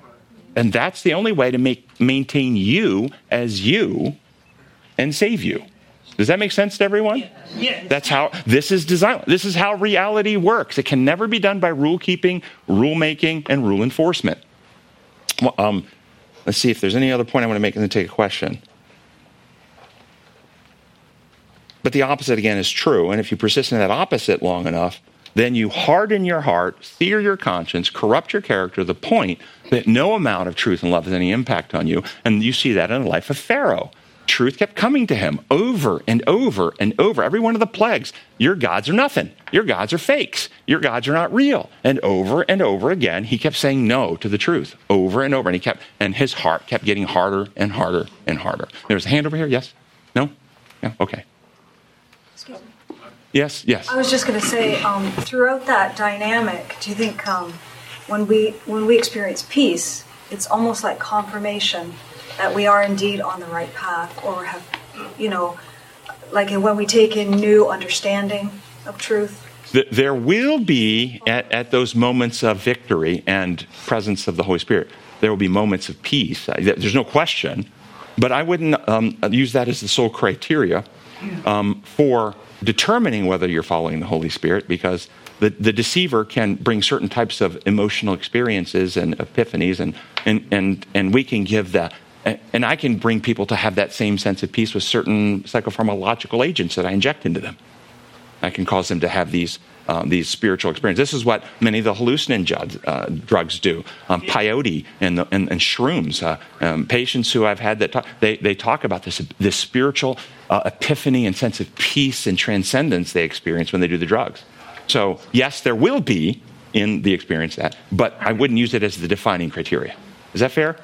And that's the only way to make maintain you as you and save you. Does that make sense to everyone? Yes. That's how this is designed. This is how reality works. It can never be done by rule keeping, rule making, and rule enforcement. Well, um, let's see if there's any other point I want to make and then take a question. But the opposite again is true. And if you persist in that opposite long enough, then you harden your heart, sear your conscience, corrupt your character to the point that no amount of truth and love has any impact on you. And you see that in the life of Pharaoh. Truth kept coming to him over and over and over. Every one of the plagues. Your gods are nothing. Your gods are fakes. Your gods are not real. And over and over again, he kept saying no to the truth over and over. And he kept, and his heart kept getting harder and harder and harder. There's a hand over here. Yes? No? Yeah. Okay. Excuse me. Yes. Yes. I was just going to say, um, throughout that dynamic, do you think um, when we when we experience peace, it's almost like confirmation that we are indeed on the right path, or have, you know, like when we take in new understanding of truth? There will be, at, at those moments of victory and presence of the Holy Spirit, there will be moments of peace. There's no question. But I wouldn't um, use that as the sole criteria um, for determining whether you're following the Holy Spirit, because the, the deceiver can bring certain types of emotional experiences and epiphanies, and, and, and, and we can give the And I can bring people to have that same sense of peace with certain psychopharmacological agents that I inject into them. I can cause them to have these um, these spiritual experiences. This is what many of the hallucinogen uh, drugs do. Um, peyote and, the, and, and shrooms. Uh, um, patients who I've had that talk, they, they talk about this, this spiritual uh, epiphany and sense of peace and transcendence they experience when they do the drugs. So yes, there will be in the experience that, but I wouldn't use it as the defining criteria. Is that fair?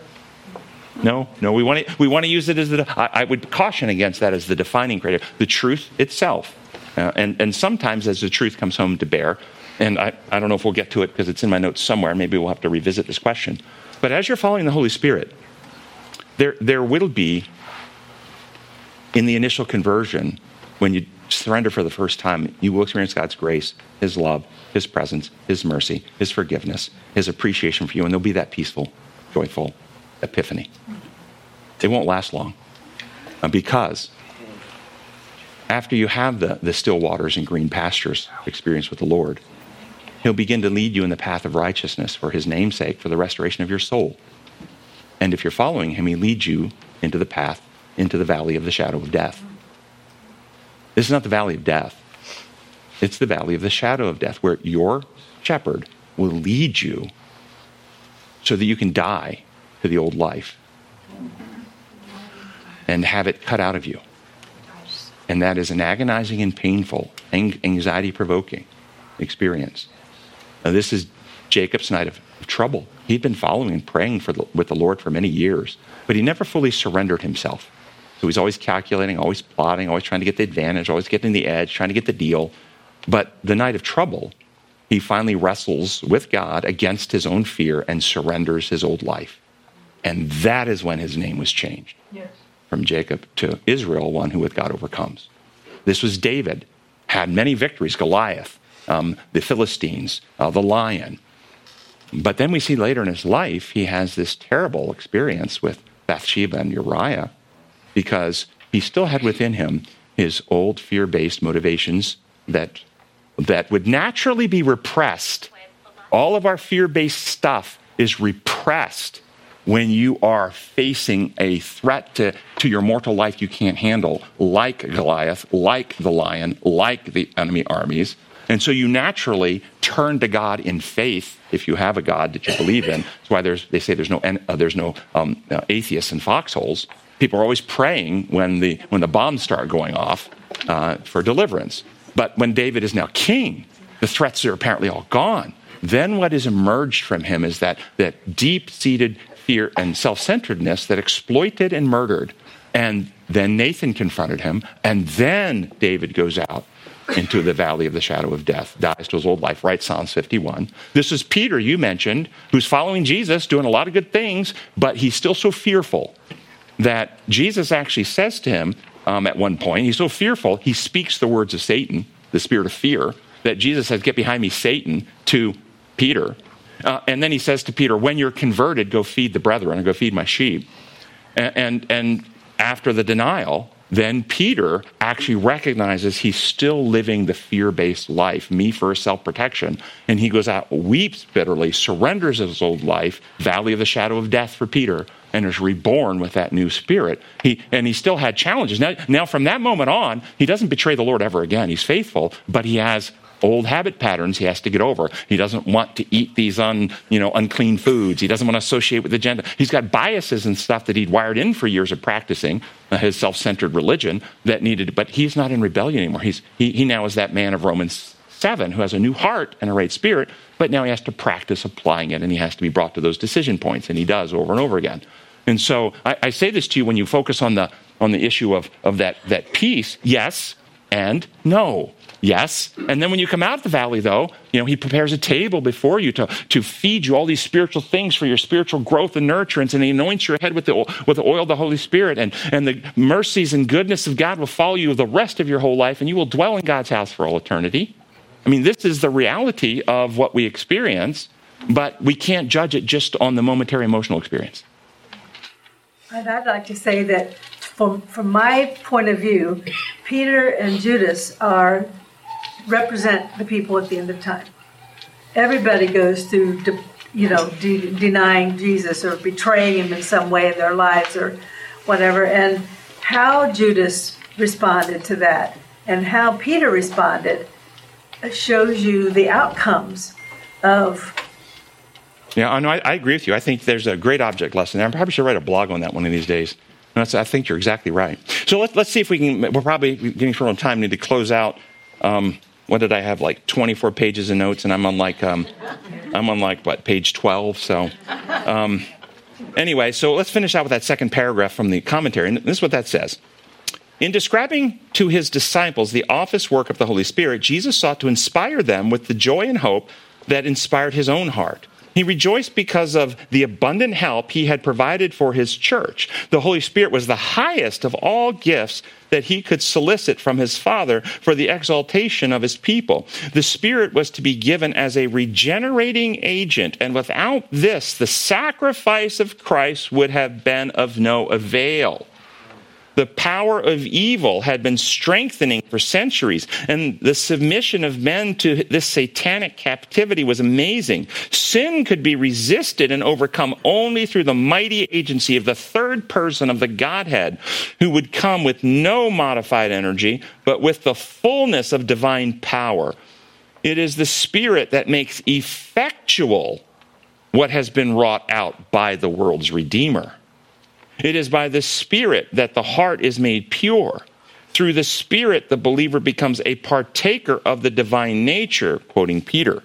No, no. We want to we want to use it as the. I, I would caution against that as the defining criteria. The truth itself, uh, and and sometimes as the truth comes home to bear, and I, I don't know if we'll get to it because it's in my notes somewhere. Maybe we'll have to revisit this question. But as you're following the Holy Spirit, there there will be in the initial conversion, when you surrender for the first time, you will experience God's grace, His love, His presence, His mercy, His forgiveness, His appreciation for you, and there'll be that peaceful, joyful epiphany. It won't last long uh, because after you have the, the still waters and green pastures experience with the Lord, He'll begin to lead you in the path of righteousness for His name's sake, for the restoration of your soul. And if you're following Him, He leads you into the path, into the valley of the shadow of death. This is not the valley of death. It's the valley of the shadow of death, where your shepherd will lead you so that you can die to the old life and have it cut out of you. And that is an agonizing and painful, anxiety-provoking experience. Now, this is Jacob's night of trouble. He'd been following and praying for the, with the Lord for many years, but he never fully surrendered himself. So he's always calculating, always plotting, always trying to get the advantage, always getting the edge, trying to get the deal. But the night of trouble, he finally wrestles with God against his own fear and surrenders his old life. And that is when his name was changed. Yes. From Jacob to Israel, one who with God overcomes. This was David, had many victories, Goliath, um, the Philistines, uh, the lion. But then we see later in his life, he has this terrible experience with Bathsheba and Uriah, because he still had within him his old fear-based motivations that, that would naturally be repressed. All of our fear-based stuff is repressed when you are facing a threat to, to your mortal life you can't handle, like Goliath, like the lion, like the enemy armies. And so you naturally turn to God in faith, if you have a God that you believe in. That's why there's, they say there's no, uh, there's no um, uh, atheists in foxholes. People are always praying when the, when the bombs start going off uh, for deliverance. But when David is now king, the threats are apparently all gone. Then what has emerged from him is that, that deep-seated fear and self-centeredness that exploited and murdered. And then Nathan confronted him, and then David goes out into the valley of the shadow of death, dies to his old life, writes Psalms fifty-one. This is Peter, you mentioned, who's following Jesus, doing a lot of good things, but he's still so fearful that Jesus actually says to him um, at one point, he's so fearful, he speaks the words of Satan, the spirit of fear, that Jesus says, "Get behind me, Satan," to Peter. Uh, and then he says to Peter, when you're converted, go feed the brethren, or go feed my sheep. And, and, and after the denial, then Peter actually recognizes he's still living the fear-based life, me first, self-protection. And he goes out, weeps bitterly, surrenders his old life, valley of the shadow of death for Peter, and is reborn with that new spirit. He And he still had challenges. Now, now from that moment on, he doesn't betray the Lord ever again. He's faithful, but he has old habit patterns he has to get over. He doesn't want to eat these un, you know, unclean foods. He doesn't want to associate with the Gentile. He's got biases and stuff that he'd wired in for years of practicing uh, his self-centered religion that needed, but he's not in rebellion anymore. He's he, he now is that man of Romans seven who has a new heart and a right spirit, but now he has to practice applying it, and he has to be brought to those decision points, and he does over and over again. And so I, I say this to you when you focus on the on the issue of, of that, that peace, yes and no. Yes. And then when you come out of the valley, though, you know, he prepares a table before you to, to feed you all these spiritual things for your spiritual growth and nurturance. And he anoints your head with the, with the oil of the Holy Spirit. And, and the mercies and goodness of God will follow you the rest of your whole life. And you will dwell in God's house for all eternity. I mean, this is the reality of what we experience. But we can't judge it just on the momentary emotional experience. And I'd like to say that from, from my point of view, Peter and Judas are represent the people at the end of time. Everybody goes through, de, you know, de, denying Jesus or betraying him in some way in their lives or whatever. And how Judas responded to that and how Peter responded shows you the outcomes of. Yeah, no, I, I agree with you. I think there's a great object lesson there. I probably should write a blog on that one of these days. And that's, I think you're exactly right. So let's let's see if we can. We're probably getting short on time. We need to close out. Um, What did I have? Like twenty-four pages of notes, and I'm on like um, I'm on like what page twelve. So um, anyway, so let's finish out with that second paragraph from the commentary, and this is what that says. In describing to his disciples the office work of the Holy Spirit, Jesus sought to inspire them with the joy and hope that inspired his own heart. He rejoiced because of the abundant help he had provided for his church. The Holy Spirit was the highest of all gifts that he could solicit from his Father for the exaltation of his people. The Spirit was to be given as a regenerating agent, and without this, the sacrifice of Christ would have been of no avail. The power of evil had been strengthening for centuries, and the submission of men to this satanic captivity was amazing. Sin could be resisted and overcome only through the mighty agency of the third person of the Godhead, who would come with no modified energy, but with the fullness of divine power. It is the Spirit that makes effectual what has been wrought out by the world's Redeemer. It is by the Spirit that the heart is made pure. Through the Spirit, the believer becomes a partaker of the divine nature, quoting Peter.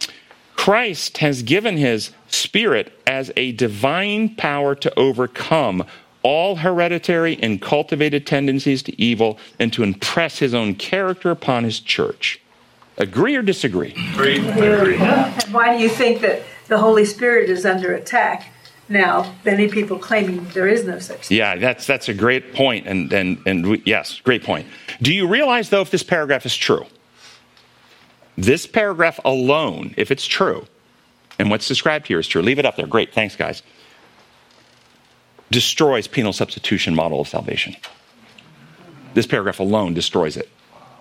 Christ has given his Spirit as a divine power to overcome all hereditary and cultivated tendencies to evil and to impress his own character upon his church. Agree or disagree? Agree. Agree. And why do you think that the Holy Spirit is under attack? Now, many people claiming there is no such thing. Yeah, that's that's a great point, and and and we, yes, great point. Do you realize, though, if this paragraph is true, this paragraph alone, if it's true, and what's described here is true, leave it up there. Great, thanks, guys. Destroys penal substitution model of salvation. This paragraph alone destroys it.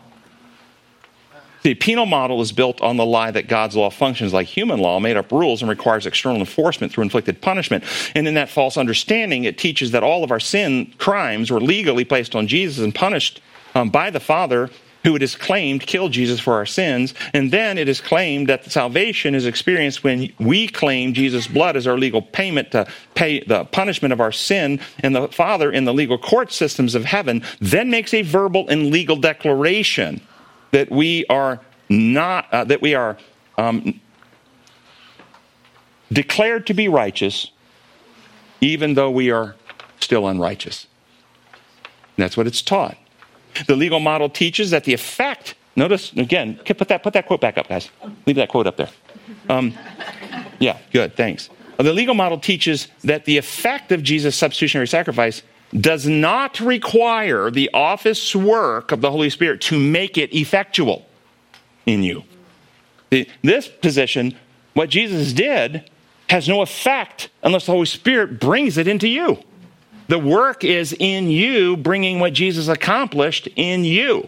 The penal model is built on the lie that God's law functions like human law, made up rules, and requires external enforcement through inflicted punishment. And in that false understanding, it teaches that all of our sin crimes were legally placed on Jesus and punished um, by the Father, who it is claimed killed Jesus for our sins. And then it is claimed that salvation is experienced when we claim Jesus' blood as our legal payment to pay the punishment of our sin. And the Father, in the legal court systems of heaven, then makes a verbal and legal declaration that we are not, uh, that we are um, declared to be righteous, even though we are still unrighteous. And that's what it's taught. The legal model teaches that the effect, notice, again, put that, put that quote back up, guys. Leave that quote up there. Um, yeah, good, thanks. The legal model teaches that the effect of Jesus' substitutionary sacrifice does not require the office work of the Holy Spirit to make it effectual in you. This position What Jesus did has no effect unless the Holy Spirit brings it into you. The work is in you, bringing what Jesus accomplished in you.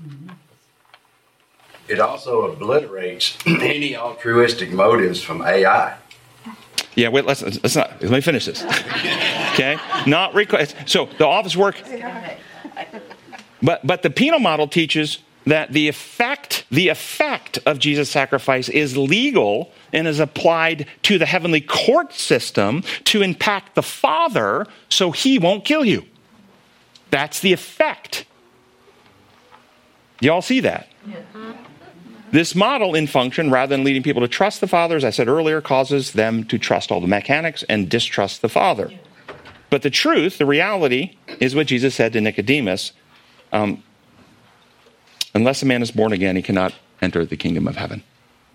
It also obliterates any altruistic motives from A I. Yeah, wait, let's, let's not, let me finish this. Okay? Not request. So the office work, but, but the penal model teaches that the effect, the effect of Jesus' sacrifice is legal and is applied to the heavenly court system to impact the Father so he won't kill you. That's the effect. You all see that? Yeah. This model in function, rather than leading people to trust the Father, as I said earlier, causes them to trust all the mechanics and distrust the Father. Yeah. But the truth, the reality, is what Jesus said to Nicodemus, um, unless a man is born again, he cannot enter the kingdom of heaven.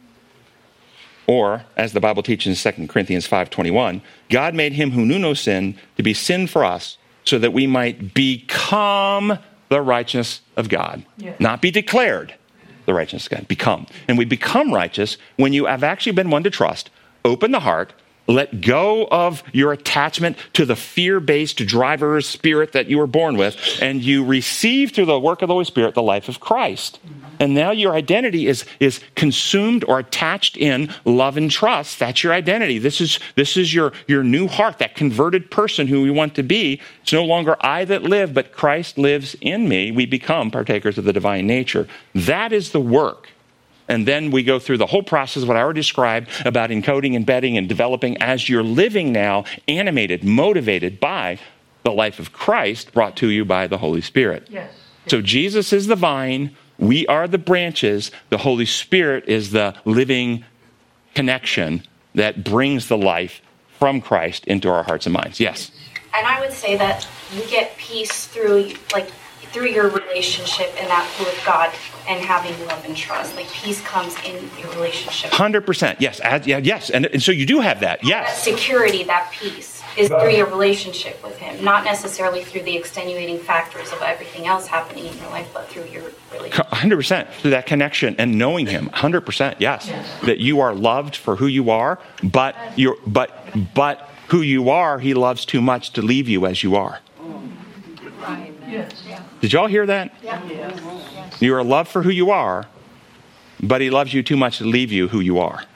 Or, as the Bible teaches in Second Corinthians five twenty-one, God made him who knew no sin to be sin for us so that we might become the righteousness of God. Yeah. Not be declared the righteousness of God. Become. And we become righteous when you have actually been one to trust, open the heart, let go of your attachment to the fear-based driver's spirit that you were born with, and you receive through the work of the Holy Spirit the life of Christ. And now your identity is, is consumed or attached in love and trust. That's your identity. This is, this is your, your new heart, that converted person who we want to be. It's no longer I that live, but Christ lives in me. We become partakers of the divine nature. That is the work. And then we go through the whole process of what I already described about encoding, embedding, and developing as you're living now, animated, motivated by the life of Christ brought to you by the Holy Spirit. Yes. So Jesus is the vine. We are the branches. The Holy Spirit is the living connection that brings the life from Christ into our hearts and minds. Yes? And I would say that you get peace through, like, through your relationship and that with God and having love and trust. Like, peace comes in your relationship. one hundred percent. Yes. Yeah, yes. And, and so you do have that. Yes. That security, that peace is through your relationship with him, not necessarily through the extenuating factors of everything else happening in your life, but through your relationship. one hundred percent. Through that connection and knowing him. one hundred percent. Yes. yes. That you are loved for who you are, but you're, but, but who you are, he loves too much to leave you as you are. Right. Yes. Did y'all hear that? Yeah. Yes. You are loved for who you are, but he loves you too much to leave you who you are.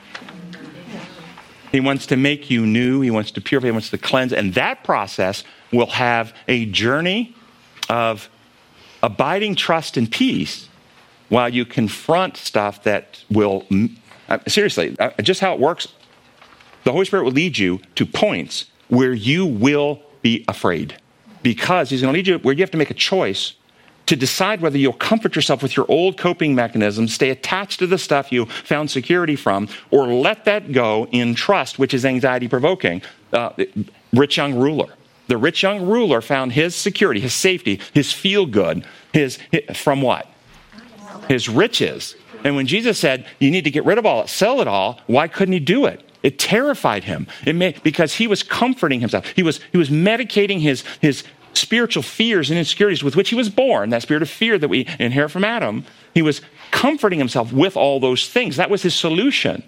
He wants to make you new. He wants to purify. He wants to cleanse. And that process will have a journey of abiding trust and peace while you confront stuff that will, uh, seriously, uh, just how it works, the Holy Spirit will lead you to points where you will be afraid. Because he's going to lead you where you have to make a choice to decide whether you'll comfort yourself with your old coping mechanisms, stay attached to the stuff you found security from, or let that go in trust, which is anxiety-provoking. Uh, rich young ruler. The rich young ruler found his security, his safety, his feel-good, his, his from what? His riches. And when Jesus said, you need to get rid of all it, sell it all, why couldn't he do it? It terrified him. It made, because he was comforting himself. He was he was medicating his his spiritual fears and insecurities with which he was born, that spirit of fear that we inherit from Adam. He was comforting himself with all those things. That was his solution.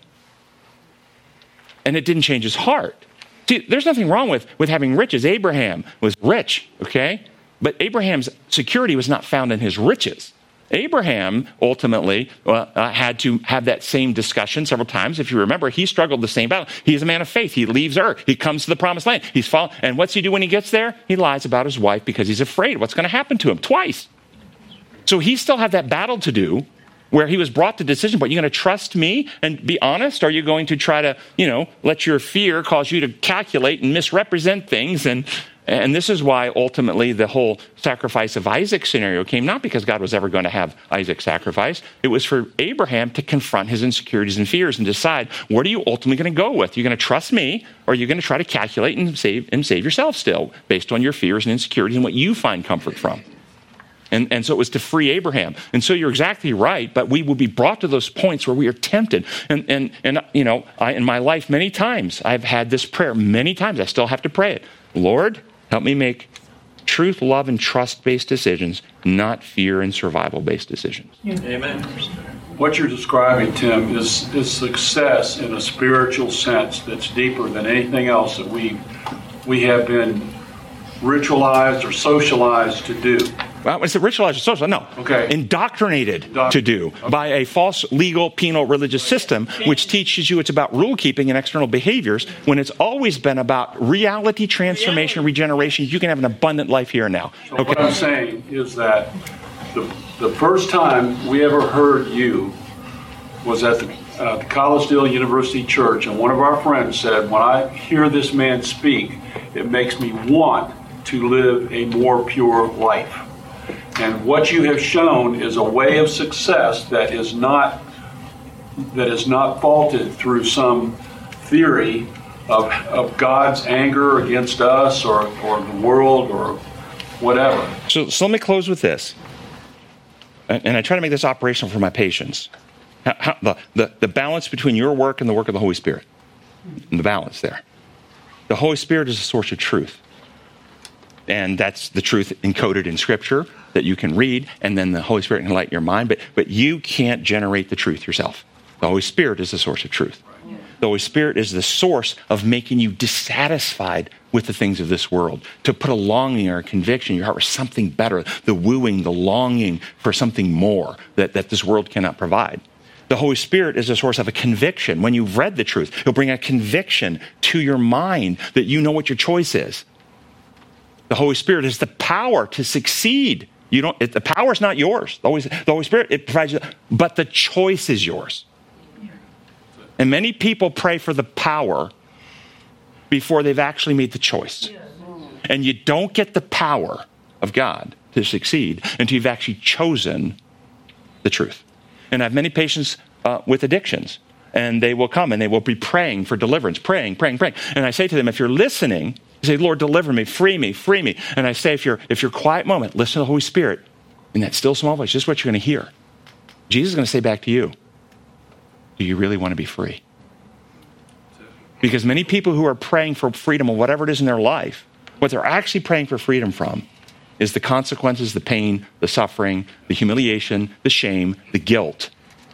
And it didn't change his heart. See, there's nothing wrong with, with having riches. Abraham was rich, okay? But Abraham's security was not found in his riches. Abraham ultimately uh, uh, had to have that same discussion several times. If you remember, he struggled the same battle. He's a man of faith. He leaves Ur. He comes to the promised land. He's following. And what's he do when he gets there? He lies about his wife because he's afraid what's going to happen to him twice. So he still had that battle to do where he was brought to decision point. Are you going to trust me and be honest? Or are you going to try to, you know, let your fear cause you to calculate and misrepresent things? And And this is why ultimately the whole sacrifice of Isaac scenario came, not because God was ever going to have Isaac sacrifice. It was for Abraham to confront his insecurities and fears and decide, what are you ultimately going to go with? You're going to trust me, or are you going to try to calculate and save and save yourself still based on your fears and insecurities and what you find comfort from? And, and so it was to free Abraham. And so you're exactly right, but we will be brought to those points where we are tempted. And, and, and you know, I, in my life many times, I've had this prayer many times. I still have to pray it. Lord, help me make truth, love, and trust-based decisions, not fear and survival-based decisions. Amen. what you're describing, Tim, is, is success in a spiritual sense that's deeper than anything else that we we have been ritualized or socialized to do. Well, it's a ritualized or social, no. Okay. Indoctrinated Indoctr- to do okay. by a false legal penal religious system which teaches you it's about rule keeping and external behaviors when it's always been about reality transformation, regeneration. You can have an abundant life here and now. So Okay. what I'm saying is that the, the first time we ever heard you was at the, uh, the Collegedale University Church, and one of our friends said, when I hear this man speak, it makes me want to live a more pure life. And what you have shown is a way of success that is not that is not faulted through some theory of, of God's anger against us or, or the world or whatever. So, so let me close with this. And, and I try to make this operational for my patients. How, how, the, the, the balance between your work and the work of the Holy Spirit. And the balance there. The Holy Spirit is a source of truth. And that's the truth encoded in Scripture that you can read, and then the Holy Spirit can enlighten your mind. But, but you can't generate the truth yourself. The Holy Spirit is the source of truth. The Holy Spirit is the source of making you dissatisfied with the things of this world, to put a longing or a conviction in your heart for something better, the wooing, the longing for something more that, that this world cannot provide. The Holy Spirit is a source of a conviction. When you've read the truth, it'll bring a conviction to your mind that you know what your choice is. The Holy Spirit is the power to succeed. You don't. It, the power is not yours. The Holy, the Holy Spirit, it provides you, but the choice is yours. And many people pray for the power before they've actually made the choice. And you don't get the power of God to succeed until you've actually chosen the truth. And I have many patients uh, with addictions, and they will come and they will be praying for deliverance, praying, praying, praying. And I say to them, if you're listening, you say, Lord, deliver me, free me, free me. And I say, if you're if you're quiet moment, listen to the Holy Spirit in that still small voice. This is what you're going to hear. Jesus is going to say back to you, do you really want to be free? Because many people who are praying for freedom or whatever it is in their life, what they're actually praying for freedom from is the consequences, the pain, the suffering, the humiliation, the shame, the guilt.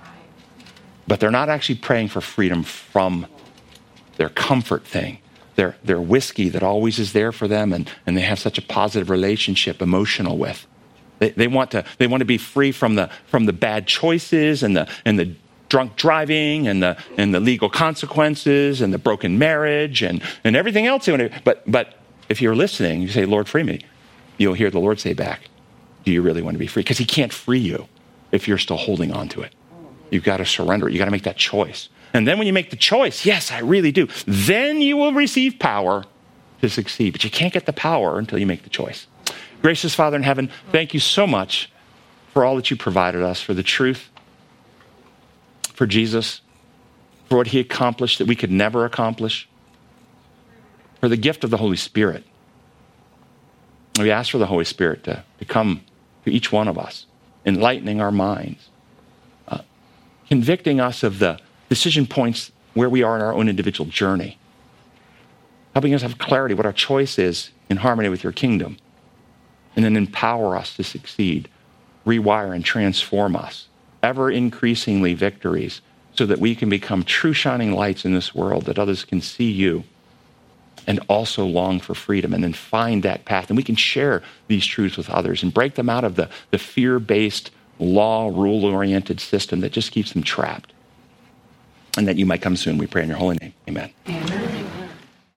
But they're not actually praying for freedom from their comfort thing. Their, their whiskey that always is there for them and, and they have such a positive relationship emotional with. They, they want to they want to be free from the from the bad choices and the and the drunk driving and the and the legal consequences and the broken marriage and, and everything else. But but if you're listening, you say, Lord, free me. You'll hear the Lord say back, do you really want to be free? Because he can't free you if you're still holding on to it. You've got to surrender it. You've got to make that choice. And then when you make the choice, yes, I really do, then you will receive power to succeed. But you can't get the power until you make the choice. Gracious Father in heaven, thank you so much for all that you provided us, for the truth, for Jesus, for what he accomplished that we could never accomplish, for the gift of the Holy Spirit. We ask for the Holy Spirit to, to come to each one of us, enlightening our minds, uh, convicting us of the decision points where we are in our own individual journey, helping us have clarity what our choice is in harmony with your kingdom, and then empower us to succeed, rewire and transform us, ever increasingly victories, so that we can become true shining lights in this world, that others can see you and also long for freedom and then find that path. And we can share these truths with others and break them out of the, the fear-based, law, rule-oriented system that just keeps them trapped. And that you might come soon. We pray in your holy name. Amen. Amen.